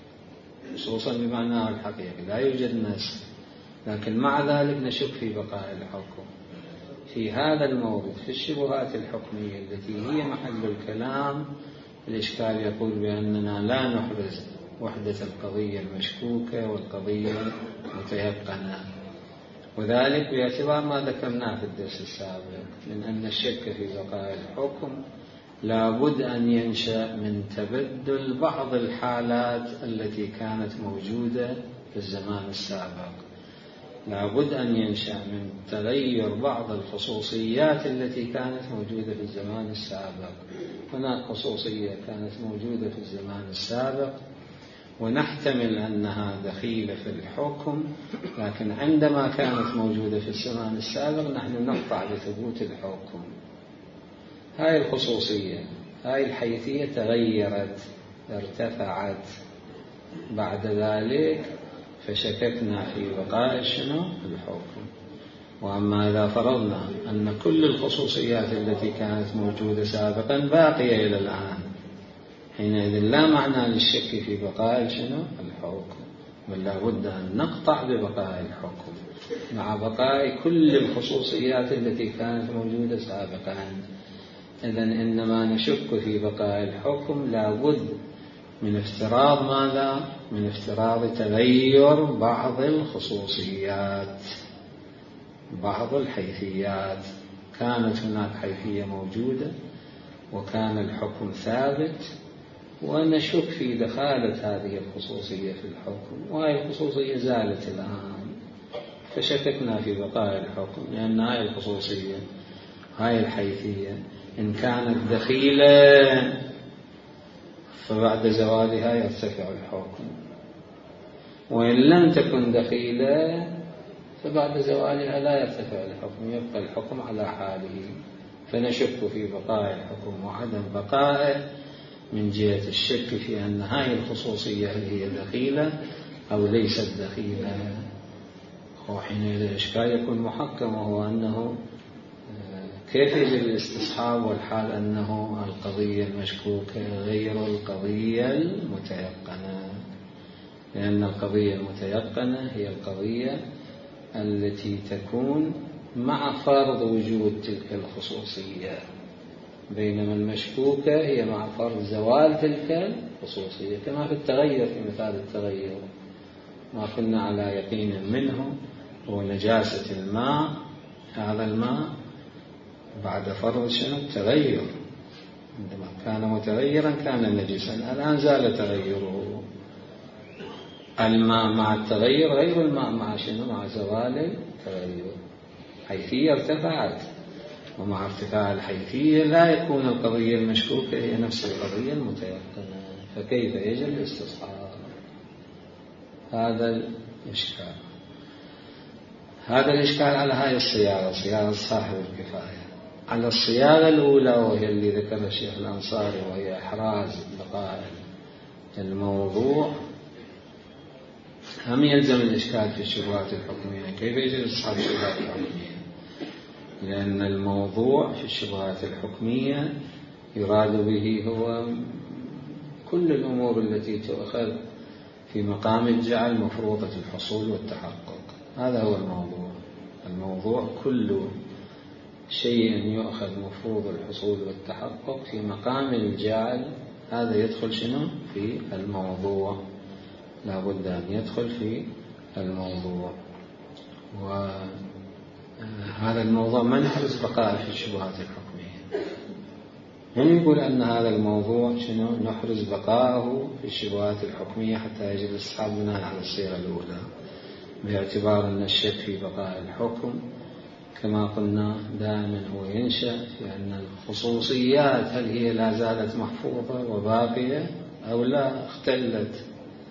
Speaker 1: خصوصا بمعناه الحقيقي، لا يوجد نسخ، لكن مع ذلك نشك في بقاء الحكم. في هذا الموضوع في الشبهات الحكمية التي هي محل الكلام، الإشكال يقول بأننا لا نحرز وحدة القضية المشكوكة والقضية المتيقنة، وذلك باعتبار ما ذكرناه في الدرس السابق من أن الشك في بقاء الحكم لابد أن ينشأ من تبدل بعض الحالات التي كانت موجودة في الزمان السابق، لابد أن ينشأ من تغير بعض الخصوصيات التي كانت موجودة في الزمان السابق. هناك خصوصية كانت موجودة في الزمان السابق ونحتمل أنها دخيلة في الحكم، لكن عندما كانت موجودة في الزمان السابق نحن نقطع بثبوت الحكم. هاي الخصوصية، هاي الحيثية تغيرت، ارتفعت بعد ذلك، فشككنا في بقاء شنو الحكم. وأما إذا فرضنا أن كل الخصوصيات التي كانت موجودة سابقا باقية إلى الآن، حينئذ لا معنى للشك في بقاء شنو الحكم، بل لا بد أن نقطع ببقاء الحكم مع بقاء كل الخصوصيات التي كانت موجودة سابقا. إذن إنما نشك في بقاء الحكم لابد من افتراض ماذا؟ من افتراض تغير بعض الخصوصيات، بعض الحيثيات. كانت هناك حيثية موجودة وكان الحكم ثابت، ونشك في دخالة هذه الخصوصية في الحكم، وهذه الخصوصية زالت الآن، فشككنا في بقاء الحكم، لأن هذه الخصوصية، هذه الحيثية إن كانت دخيلة فبعد زوالها يرتفع الحكم، وإن لم تكن دخيلة فبعد زوالها لا يرتفع الحكم، يبقى الحكم على حاله. فنشك في بقاء الحكم وعدم بقائه من جهة الشك في أن هذه الخصوصية هل هي دخيلة أو ليست دخيلة. وحينئذ الإشكال يكون محكم، وهو أنه كيف يجب الاستصحاب والحال أنه القضية المشكوكة غير القضية المتيقنة، لأن القضية المتيقنة هي القضية التي تكون مع فرض وجود تلك الخصوصية، بينما المشكوكة هي مع فرض زوال تلك الخصوصية، كما في التغير، في مثال التغير ما كنا على يقين منه هو نجاسة الماء، هذا الماء بعد فرض شنو؟ التغير، عندما كان متغيرا كان نجسا، الآن زال تغيره. الماء مع التغير غير الماء مع شنو؟ مع زوال التغير. حيثية ارتفعت، ومع ارتفاع الحيثية لا يكون القضية المشكوكة هي نفس القضية المتيقنة، فكيف يجب الاستصحاب؟ هذا الإشكال. هذا الإشكال على هذه الصياغة، صياغة صاحب الكفاية. على الصياغة الأولى وهي اللي ذكرها الشيخ الأنصاري، وهي إحراز بقاء الموضوع، هم يلزم الإشكال في الشبهات الحكمية. كيف يجب استصحاب الشبهات الحكمية؟ لأن الموضوع في الشبهات الحكمية يراد به هو كل الأمور التي تؤخذ في مقام الجعل مفروضة الحصول والتحقق، هذا هو الموضوع. الموضوع كل شيء يؤخذ مفروض الحصول والتحقق في مقام الجعل، هذا يدخل شنو؟ في الموضوع، لا بد أن يدخل في الموضوع. وهذا الموضوع ما نحرز بقاء في الشبهات الحكمية، هم يقول أن هذا الموضوع شنو نحرز بقاءه في الشبهات الحكمية حتى يجب الاستصحاب بناء على الصيغة الأولى، باعتبار أن الشك في بقاء الحكم كما قلنا دائما هو ينشأ في أن الخصوصيات هل هي لا زالت محفوظة وباقية أو لا اختلت.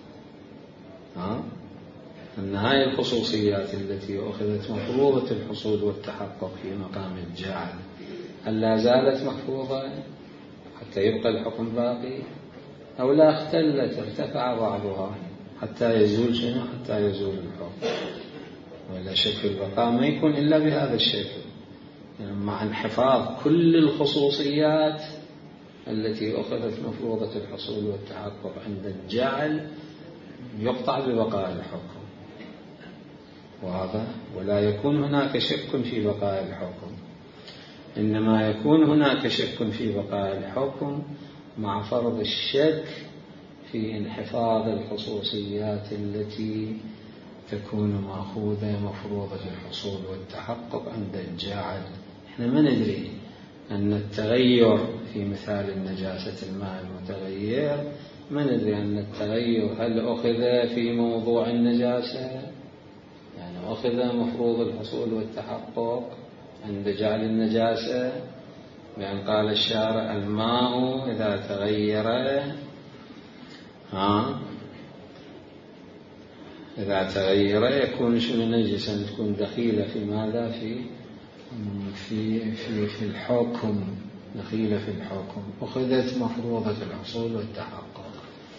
Speaker 1: أن هذه الخصوصيات التي أخذت مفروضة الحصول والتحقق في مقام الجعل هل لا زالت محفوظة حتى يبقى الحكم باقي أو لا اختلت ارتفع بعضها حتى يزول شنو حتى يزول الحكم. ولا شك البقاء ما يكون إلا بهذا الشكل، يعني مع انحفاظ كل الخصوصيات التي أخذت مفروضة الحصول والتحقق عند الجعل يقطع ببقاء الحكم. واضح؟ ولا يكون هناك شك في بقاء الحكم، إنما يكون هناك شك في بقاء الحكم مع فرض الشك في انحفاظ الخصوصيات التي تكون مأخوذة مفروضة الحصول والتحقق عند الجاعل. احنا ما ندري أن التغير في مثال النجاسة الماء المتغير، ما ندري أن التغير هل أخذ في موضوع النجاسة، يعني أخذ مفروض الحصول والتحقق عند جعل النجاسة، بأن قال الشارع الماء إذا تغير إذا تغير يكون شنو نجسا، تكون دخيلة في ماذا في الحكم، دخيلة في الحكم، أخذت مفروضة الحصول والتحقق.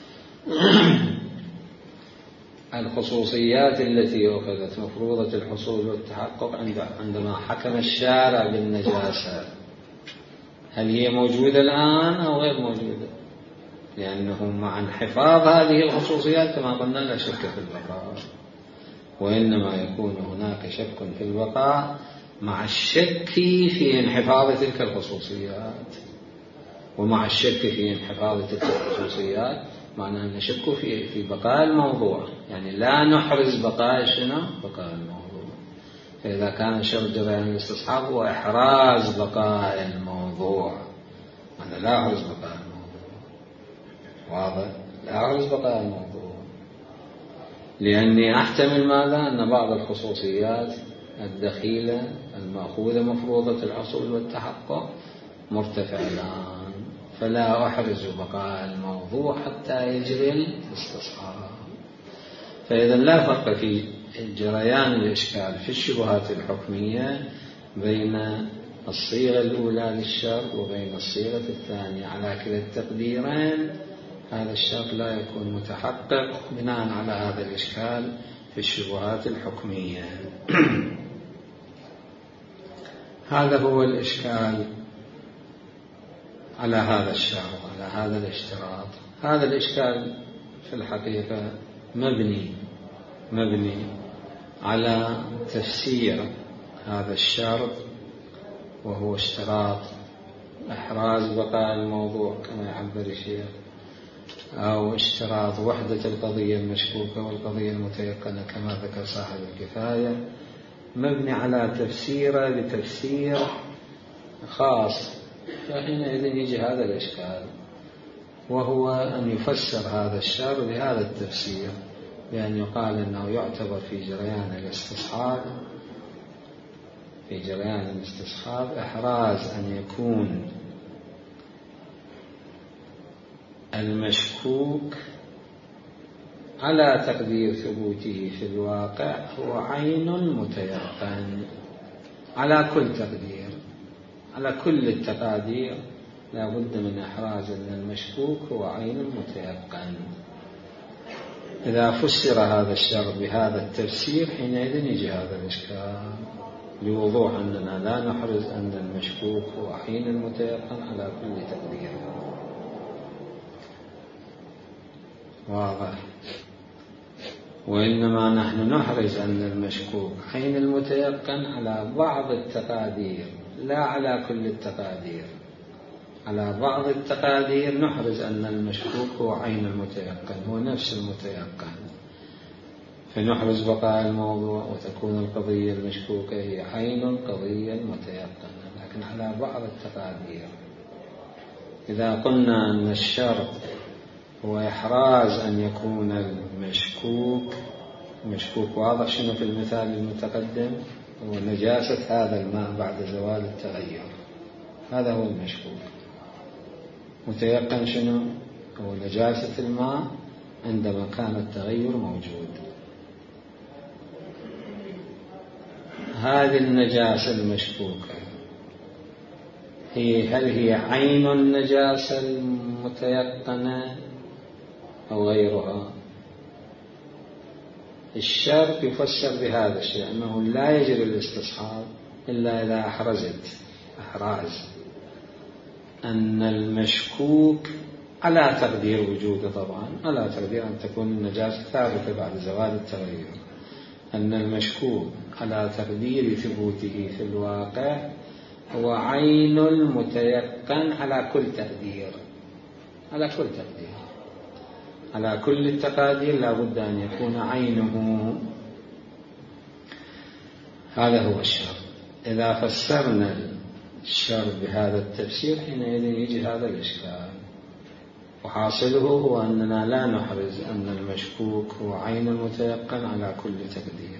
Speaker 1: الخصوصيات التي أخذت مفروضة الحصول والتحقق عندما حكم الشارع بالنجاسة هل هي موجودة الآن أو غير موجودة؟ لأنه مع انحفاظ هذه الخصوصيات كما قلنا لا شك في البقاء، وإنما يكون هناك شك في البقاء مع الشك في انحفاظ تلك الخصوصيات. ومع الشك في انحفاظ تلك الخصوصيات معناه أن نشك في بقاء الموضوع، يعني لا نحرز بقاء شنو؟ بقاء الموضوع. فإذا كان شرط جريان الاستصحاب هو إحراز بقاء الموضوع، أنا لا أحرز بقاء الموضوع. واضح؟ لا أحرز بقاء الموضوع لأني أحتمل ماذا؟ أن بعض الخصوصيات الدخيلة المأخوذة مفروضة الحصول والتحقق مرتفع الآن، فلا أحرز بقاء الموضوع حتى يجري الاستصحاب. فإذا لا فرق في جريان الإشكال في الشبهات الحكمية بين الصيغة الأولى للشرط وبين الصيغة الثانية. على كلا التقديرين هذا الشرط لا يكون متحقق بناء على هذا الإشكال في الشبهات الحكمية. هذا هو الإشكال على هذا الشرط، على هذا الاشتراط. هذا الإشكال في الحقيقة مبني على تفسير هذا الشرط، وهو اشتراط إحراز بقاء الموضوع كما يعبر الشيخ، أو اشتراط وحدة القضية المشكوكة والقضية المتيقنة كما ذكر صاحب الكفاية، مبني على تفسيره بتفسير خاص. فحينئذ يجي هذا الإشكال، وهو أن يفسر هذا الشرط بهذا التفسير، بأن يقال أنه يعتبر في جريان الاستصحاب إحراز أن يكون المشكوك على تقدير ثبوته في الواقع هو عين متيقن على كل تقدير، على كل التقادير لا بد من إحراز أن المشكوك هو عين متيقن. إذا فسر هذا الشرط بهذا التفسير حينئذ يجي هذا الإشكال لوضوح أننا لا نحرز أن المشكوك هو عين متيقن على كل تقدير. واضح؟ وإنما نحن نحرز أن المشكوك عين المتيقن على بعض التقادير لا على كل التقادير. على بعض التقادير نحرز أن المشكوك هو عين المتيقن، هو نفس المتيقن، فنحرز بقاء الموضوع وتكون القضية المشكوكة هي عين القضية المتيقنة، لكن على بعض التقادير. إذا قلنا أن الشرط هو إحراز أن يكون المشكوك واضح شنو في المثال المتقدم؟ هو نجاسة هذا الماء بعد زوال التغير، هذا هو المشكوك. متيقن شنو؟ هو نجاسة الماء عندما كان التغير موجود. هذه النجاسة المشكوكة هل هي عين النجاسة المتيقنة أو غيرها؟ الشرط يفسر بهذا الشيء، أنه لا يجري الاستصحاب إلا إذا أحراز أن المشكوك على تقدير وجوده، طبعا على تقدير أن تكون النجاسة ثابتة بعد زوال التغير، أن المشكوك على تقدير ثبوته في الواقع هو عين المتيقن على كل تقدير، على كل التقادير لا بد أن يكون عينه. هذا هو الشرط. إذا فسرنا الشرط بهذا التفسير حينئذ يجي هذا الإشكال، وحاصله هو أننا لا نحرز أن المشكوك هو عين المتيقن على كل تقدير،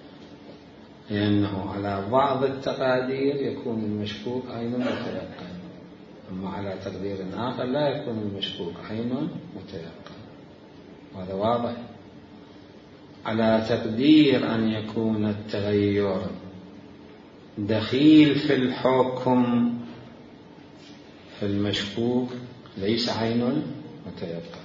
Speaker 1: لأنه على بعض التقادير يكون المشكوك عين متيقن، أما على تقدير آخر لا يكون المشكوك عين متيقن. هذا واضح. على تقدير أن يكون التغير دخيل في الحكم في المشكوك ليس عين متيقن.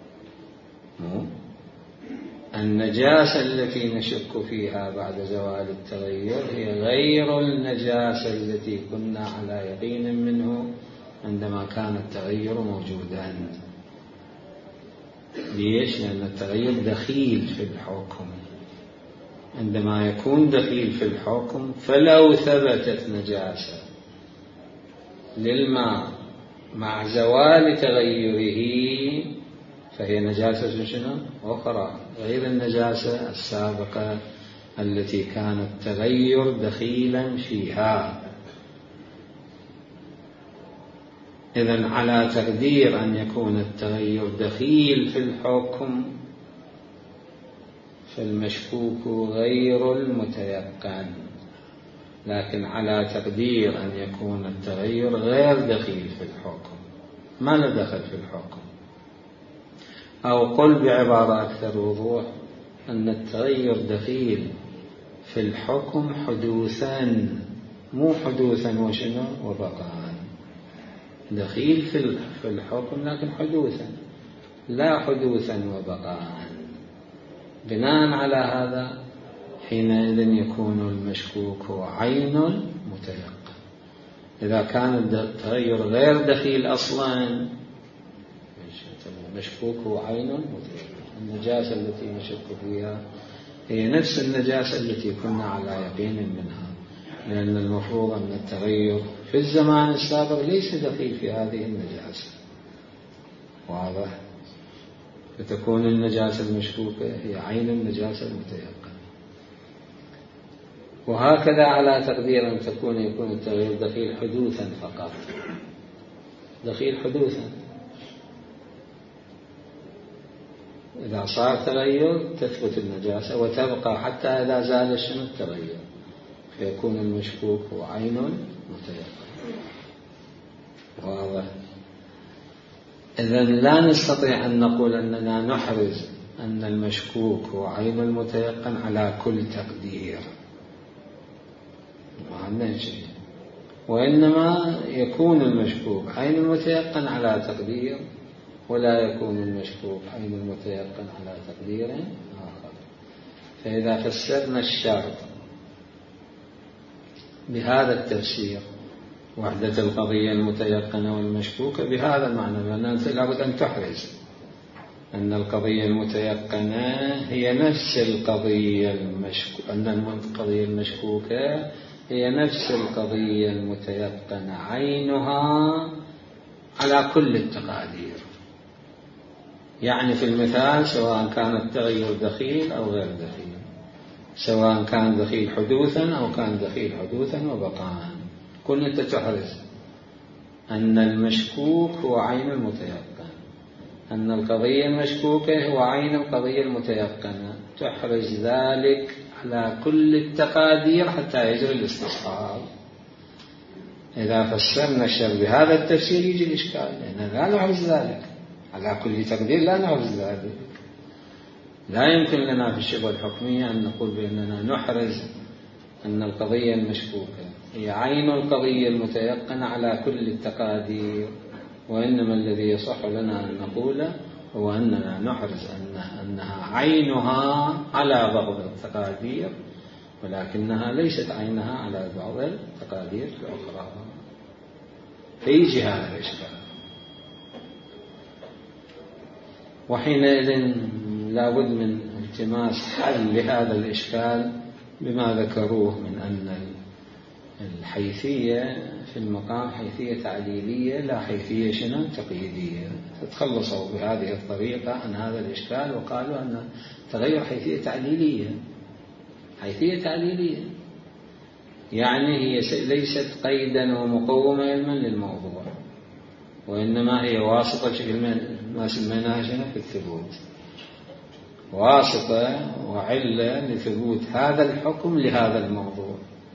Speaker 1: النجاسة التي نشك فيها بعد زوال التغير هي غير النجاسة التي كنا على يقين منه عندما كان التغير موجودا. ليش؟ لأن التغير دخيل في الحكم. عندما يكون دخيل في الحكم فلو ثبتت نجاسة للماء مع زوال تغيره فهي نجاسة شنو؟ أخرى غير النجاسة السابقة التي كان التغير دخيلا فيها. إذن على تقدير أن يكون التغير دخيل في الحكم فالمشكوك غير المتيقن، لكن على تقدير أن يكون التغير غير دخيل في الحكم، ما له دخل في الحكم. أو قل بعبارة أكثر وضوح أن التغير دخيل في الحكم حدوثا، مو حدوثا وشنو وبقاء، دخيل في الحكم لكن حدوثا لا حدوثا وبقاء. بناء على هذا حينئذ يكون المشكوك هو عين متيقن. إذا كان التغير غير دخيل أصلا المشكوك هو عين متيقن. النجاسة التي نشك فيها هي نفس النجاسة التي كنا على يقين منها، لأن المفروض أن التغير في الزمان السابق ليس دخيل في هذه النجاسة. واضح؟ فتكون النجاسة المشكوكة هي عين النجاسة المتيقنة. وهكذا على تقدير أن يكون التغير دخيل حدوثا فقط، دخيل حدوثا. إذا صار تغير تثبت النجاسة وتبقى حتى إذا زال شنو التغير، فيكون المشكوك هو عين متيقن. واضح؟ إذن لا نستطيع أن نقول أننا نحرز أن المشكوك هو عين المتيقن على كل تقدير، ما عندنا شيء. وإنما يكون المشكوك عين المتيقن على تقدير، ولا يكون المشكوك عين المتيقن على تقدير آخر. فإذا فسرنا الشرط بهذا التفسير، وحدة القضية المتيقنة والمشكوكة، بهذا المعنى، لأن لابد أن تحرز أن القضية المتيقنة هي نفس القضية أن القضية المشكوكة هي نفس القضية المتيقنة عينها على كل التقادير. يعني في المثال سواء كان التغير دخيل أو غير دخيل، سواء كان دخيل حدوثا أو كان دخيل حدوثا وبقاء، كن أنت تحرز أن المشكوك هو عين المتيقن، أن القضية المشكوكة هو عين القضية المتيقنة، تحرز ذلك على كل التقادير حتى يجري الاستصحاب. إذا فسرنا الشر بهذا التفسير يجي الإشكال، لأننا لا نحرز ذلك على كل تقدير، لا نحرز ذلك. لا يمكن لنا في الشبهة الحكمية أن نقول بأننا نحرز أن القضية المشكوكة هي عين القضية المتيقنة على كل التقادير، وإنما الذي يصح لنا أن نقوله هو أننا نحرز أنها عينها على بعض التقادير، ولكنها ليست عينها على بعض التقادير الأخرى. فيجي هذا الإشكال، وحينئذ لابد من التماس حل لهذا الإشكال بما ذكروه من أن الحيثية في المقام حيثية تعليلية لا حيثية شنو تقييدية. فتخلصوا بهذه الطريقة عن هذا الإشكال وقالوا أن تغير حيثية تعليلية، حيثية تعليلية يعني هي ليست قيدا ومقومة علما للموضوع، وإنما هي واسطة ما سميناها شنو في الثبوت، واسطة وعلة لثبوت هذا الحكم لهذا الموضوع.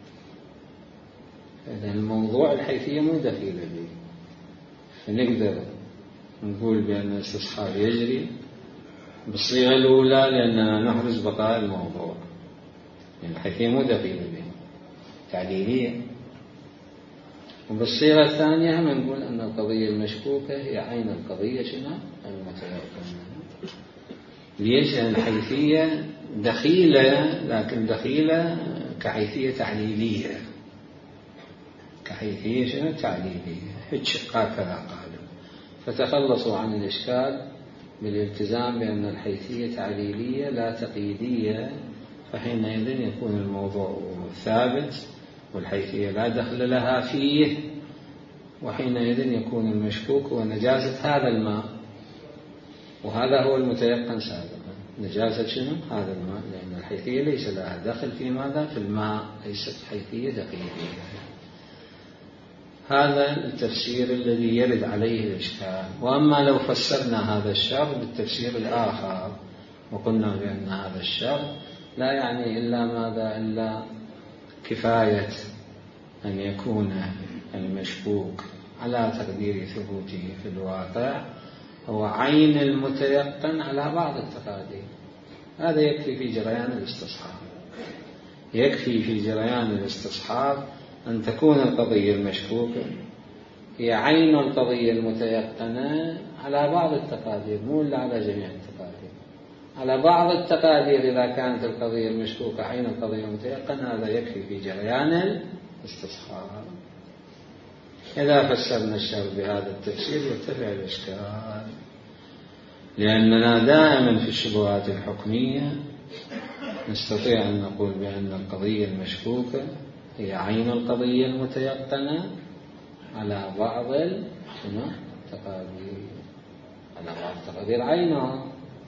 Speaker 1: إذن الموضوع الحيثية مو دخيلة به، فنقدر نقول بأن الاستصحاب يجري بالصيغة الأولى لأننا نحرز بقاء الموضوع، يعني الحيثية مو دخيلة به تعليلية. وبالصيغة الثانية هم نقول أن القضية المشكوكة هي عين القضية شنو المتيقنة. ليش؟ لأن الحيثية دخيلة، لكن دخيلة كحيثية تعليلية، كحيثية شنو تعليلية، هكذا قالوا. فتخلصوا عن الإشكال بالالتزام بأن الحيثية تعليلية لا تقييدية، فحينئذ يكون الموضوع ثابت والحيثية لا دخل لها فيه، وحينئذ يكون المشكوك هو نجاسة هذا الماء، وهذا هو المتيقن سابقا. نجاسة شنو؟ هذا الماء، لأن الحيثية ليس لها دخل في ماذا؟ في الماء، ليست حيثية دقيقية. هذا التفسير الذي يرد عليه الإشكال. وأما لو فسرنا هذا الشر بالتفسير الآخر وقلنا بأن هذا الشر لا يعني إلا ماذا؟ إلا كفاية أن يكون المشكوك على تقدير ثبوته في الواقع هو عين المتيقن على بعض التقادير. هذا يكفي في جريان الاستصحاب، يكفي في جريان الاستصحاب أن تكون القضية المشكوكة هي عين القضية المتيقنة على بعض التقادير، مو إلا على جميع التقادير، على بعض التقادير. إذا كانت القضية المشكوكة عين القضية المتيقنة هذا يكفي في جريان الاستصحاب. إذا فسرنا الشر بهذا التفسير يرتفع الإشكال، لأننا دائما في الشبهات الحكمية نستطيع أن نقول بأن القضية المشكوكة هي عين القضية المتيقنة على بعض التقادير، على بعض التقادير عينها،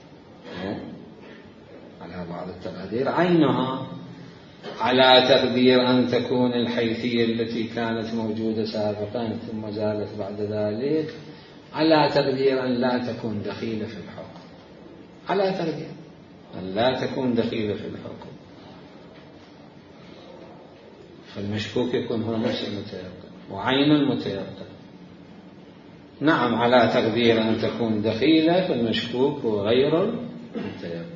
Speaker 1: على بعض التقادير عينها، على تقدير أن تكون الحيثية التي كانت موجودة سابقا ثم زالت بعد ذلك، على تقدير أن لا تكون دخيلة في الحكم، على تقدير أن لا تكون دخيلة في الحكم. فالمشكوك يكون هو نفس المتيقن وعين المتيقن. نعم على تقدير أن تكون دخيلة، فالمشكوك هو غير المتيقن.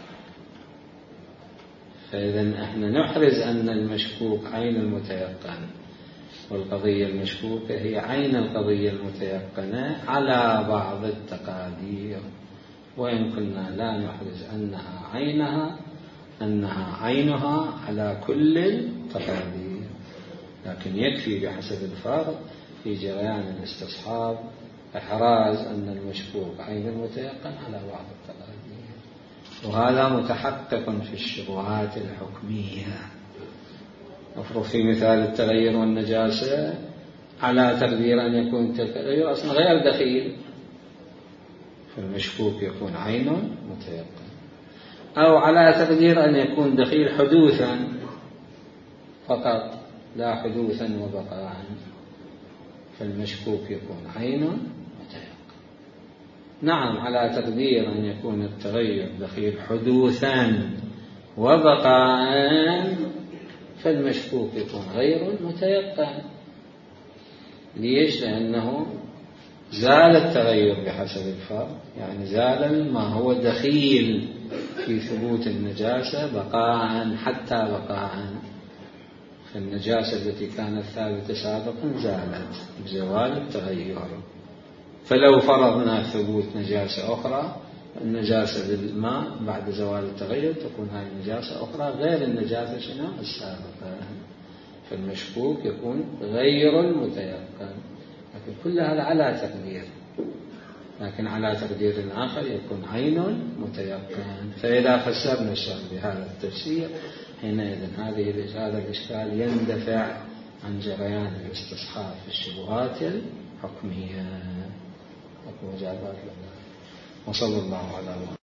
Speaker 1: فإذا احنا نحرز أن المشكوك عين المتيقن، والقضية المشكوكة هي عين القضية المتيقنة على بعض التقادير، وإن كنا لا نحرز أنها عينها على كل التقادير، لكن يكفي بحسب الفرق في جريان الاستصحاب إحراز أن المشكوك عين المتيقن على بعض التقادير. وهذا متحقق في الشبهات الحكمية. أفرض في مثال التغير والنجاسة على تقدير أن يكون التغير أصلا غير دخيل، فالمشكوك يكون عين متيقن، أو على تقدير أن يكون دخيل حدوثا فقط لا حدوثا وبقاء، فالمشكوك يكون عين متيقن. نعم، على تقدير أن يكون التغير دخيل حدوثا وبقاء، فالمشكوك يكون غير متيقن. ليش؟ لأنه زال التغير بحسب الفرق، يعني زال ما هو دخيل في ثبوت النجاسة بقاء حتى بقاء. فالنجاسة التي كانت ثابتة سابقا زالت بزوال التغير. فلو فرضنا ثبوت نجاسة أخرى، النجاسة بالماء بعد زوال التغير تكون هذه نجاسة أخرى غير النجاسة السابقة، فالمشكوك يكون غير المتيقن. لكن كل هذا على تقدير، لكن على تقدير آخر يكون عين متيقن. فإذا فسرنا الشرع بهذا التفسير، حينئذ هذا الإشكال يندفع عن جريان الاستصحاب في الشبهات الحكمية. وصلى الله على محمد.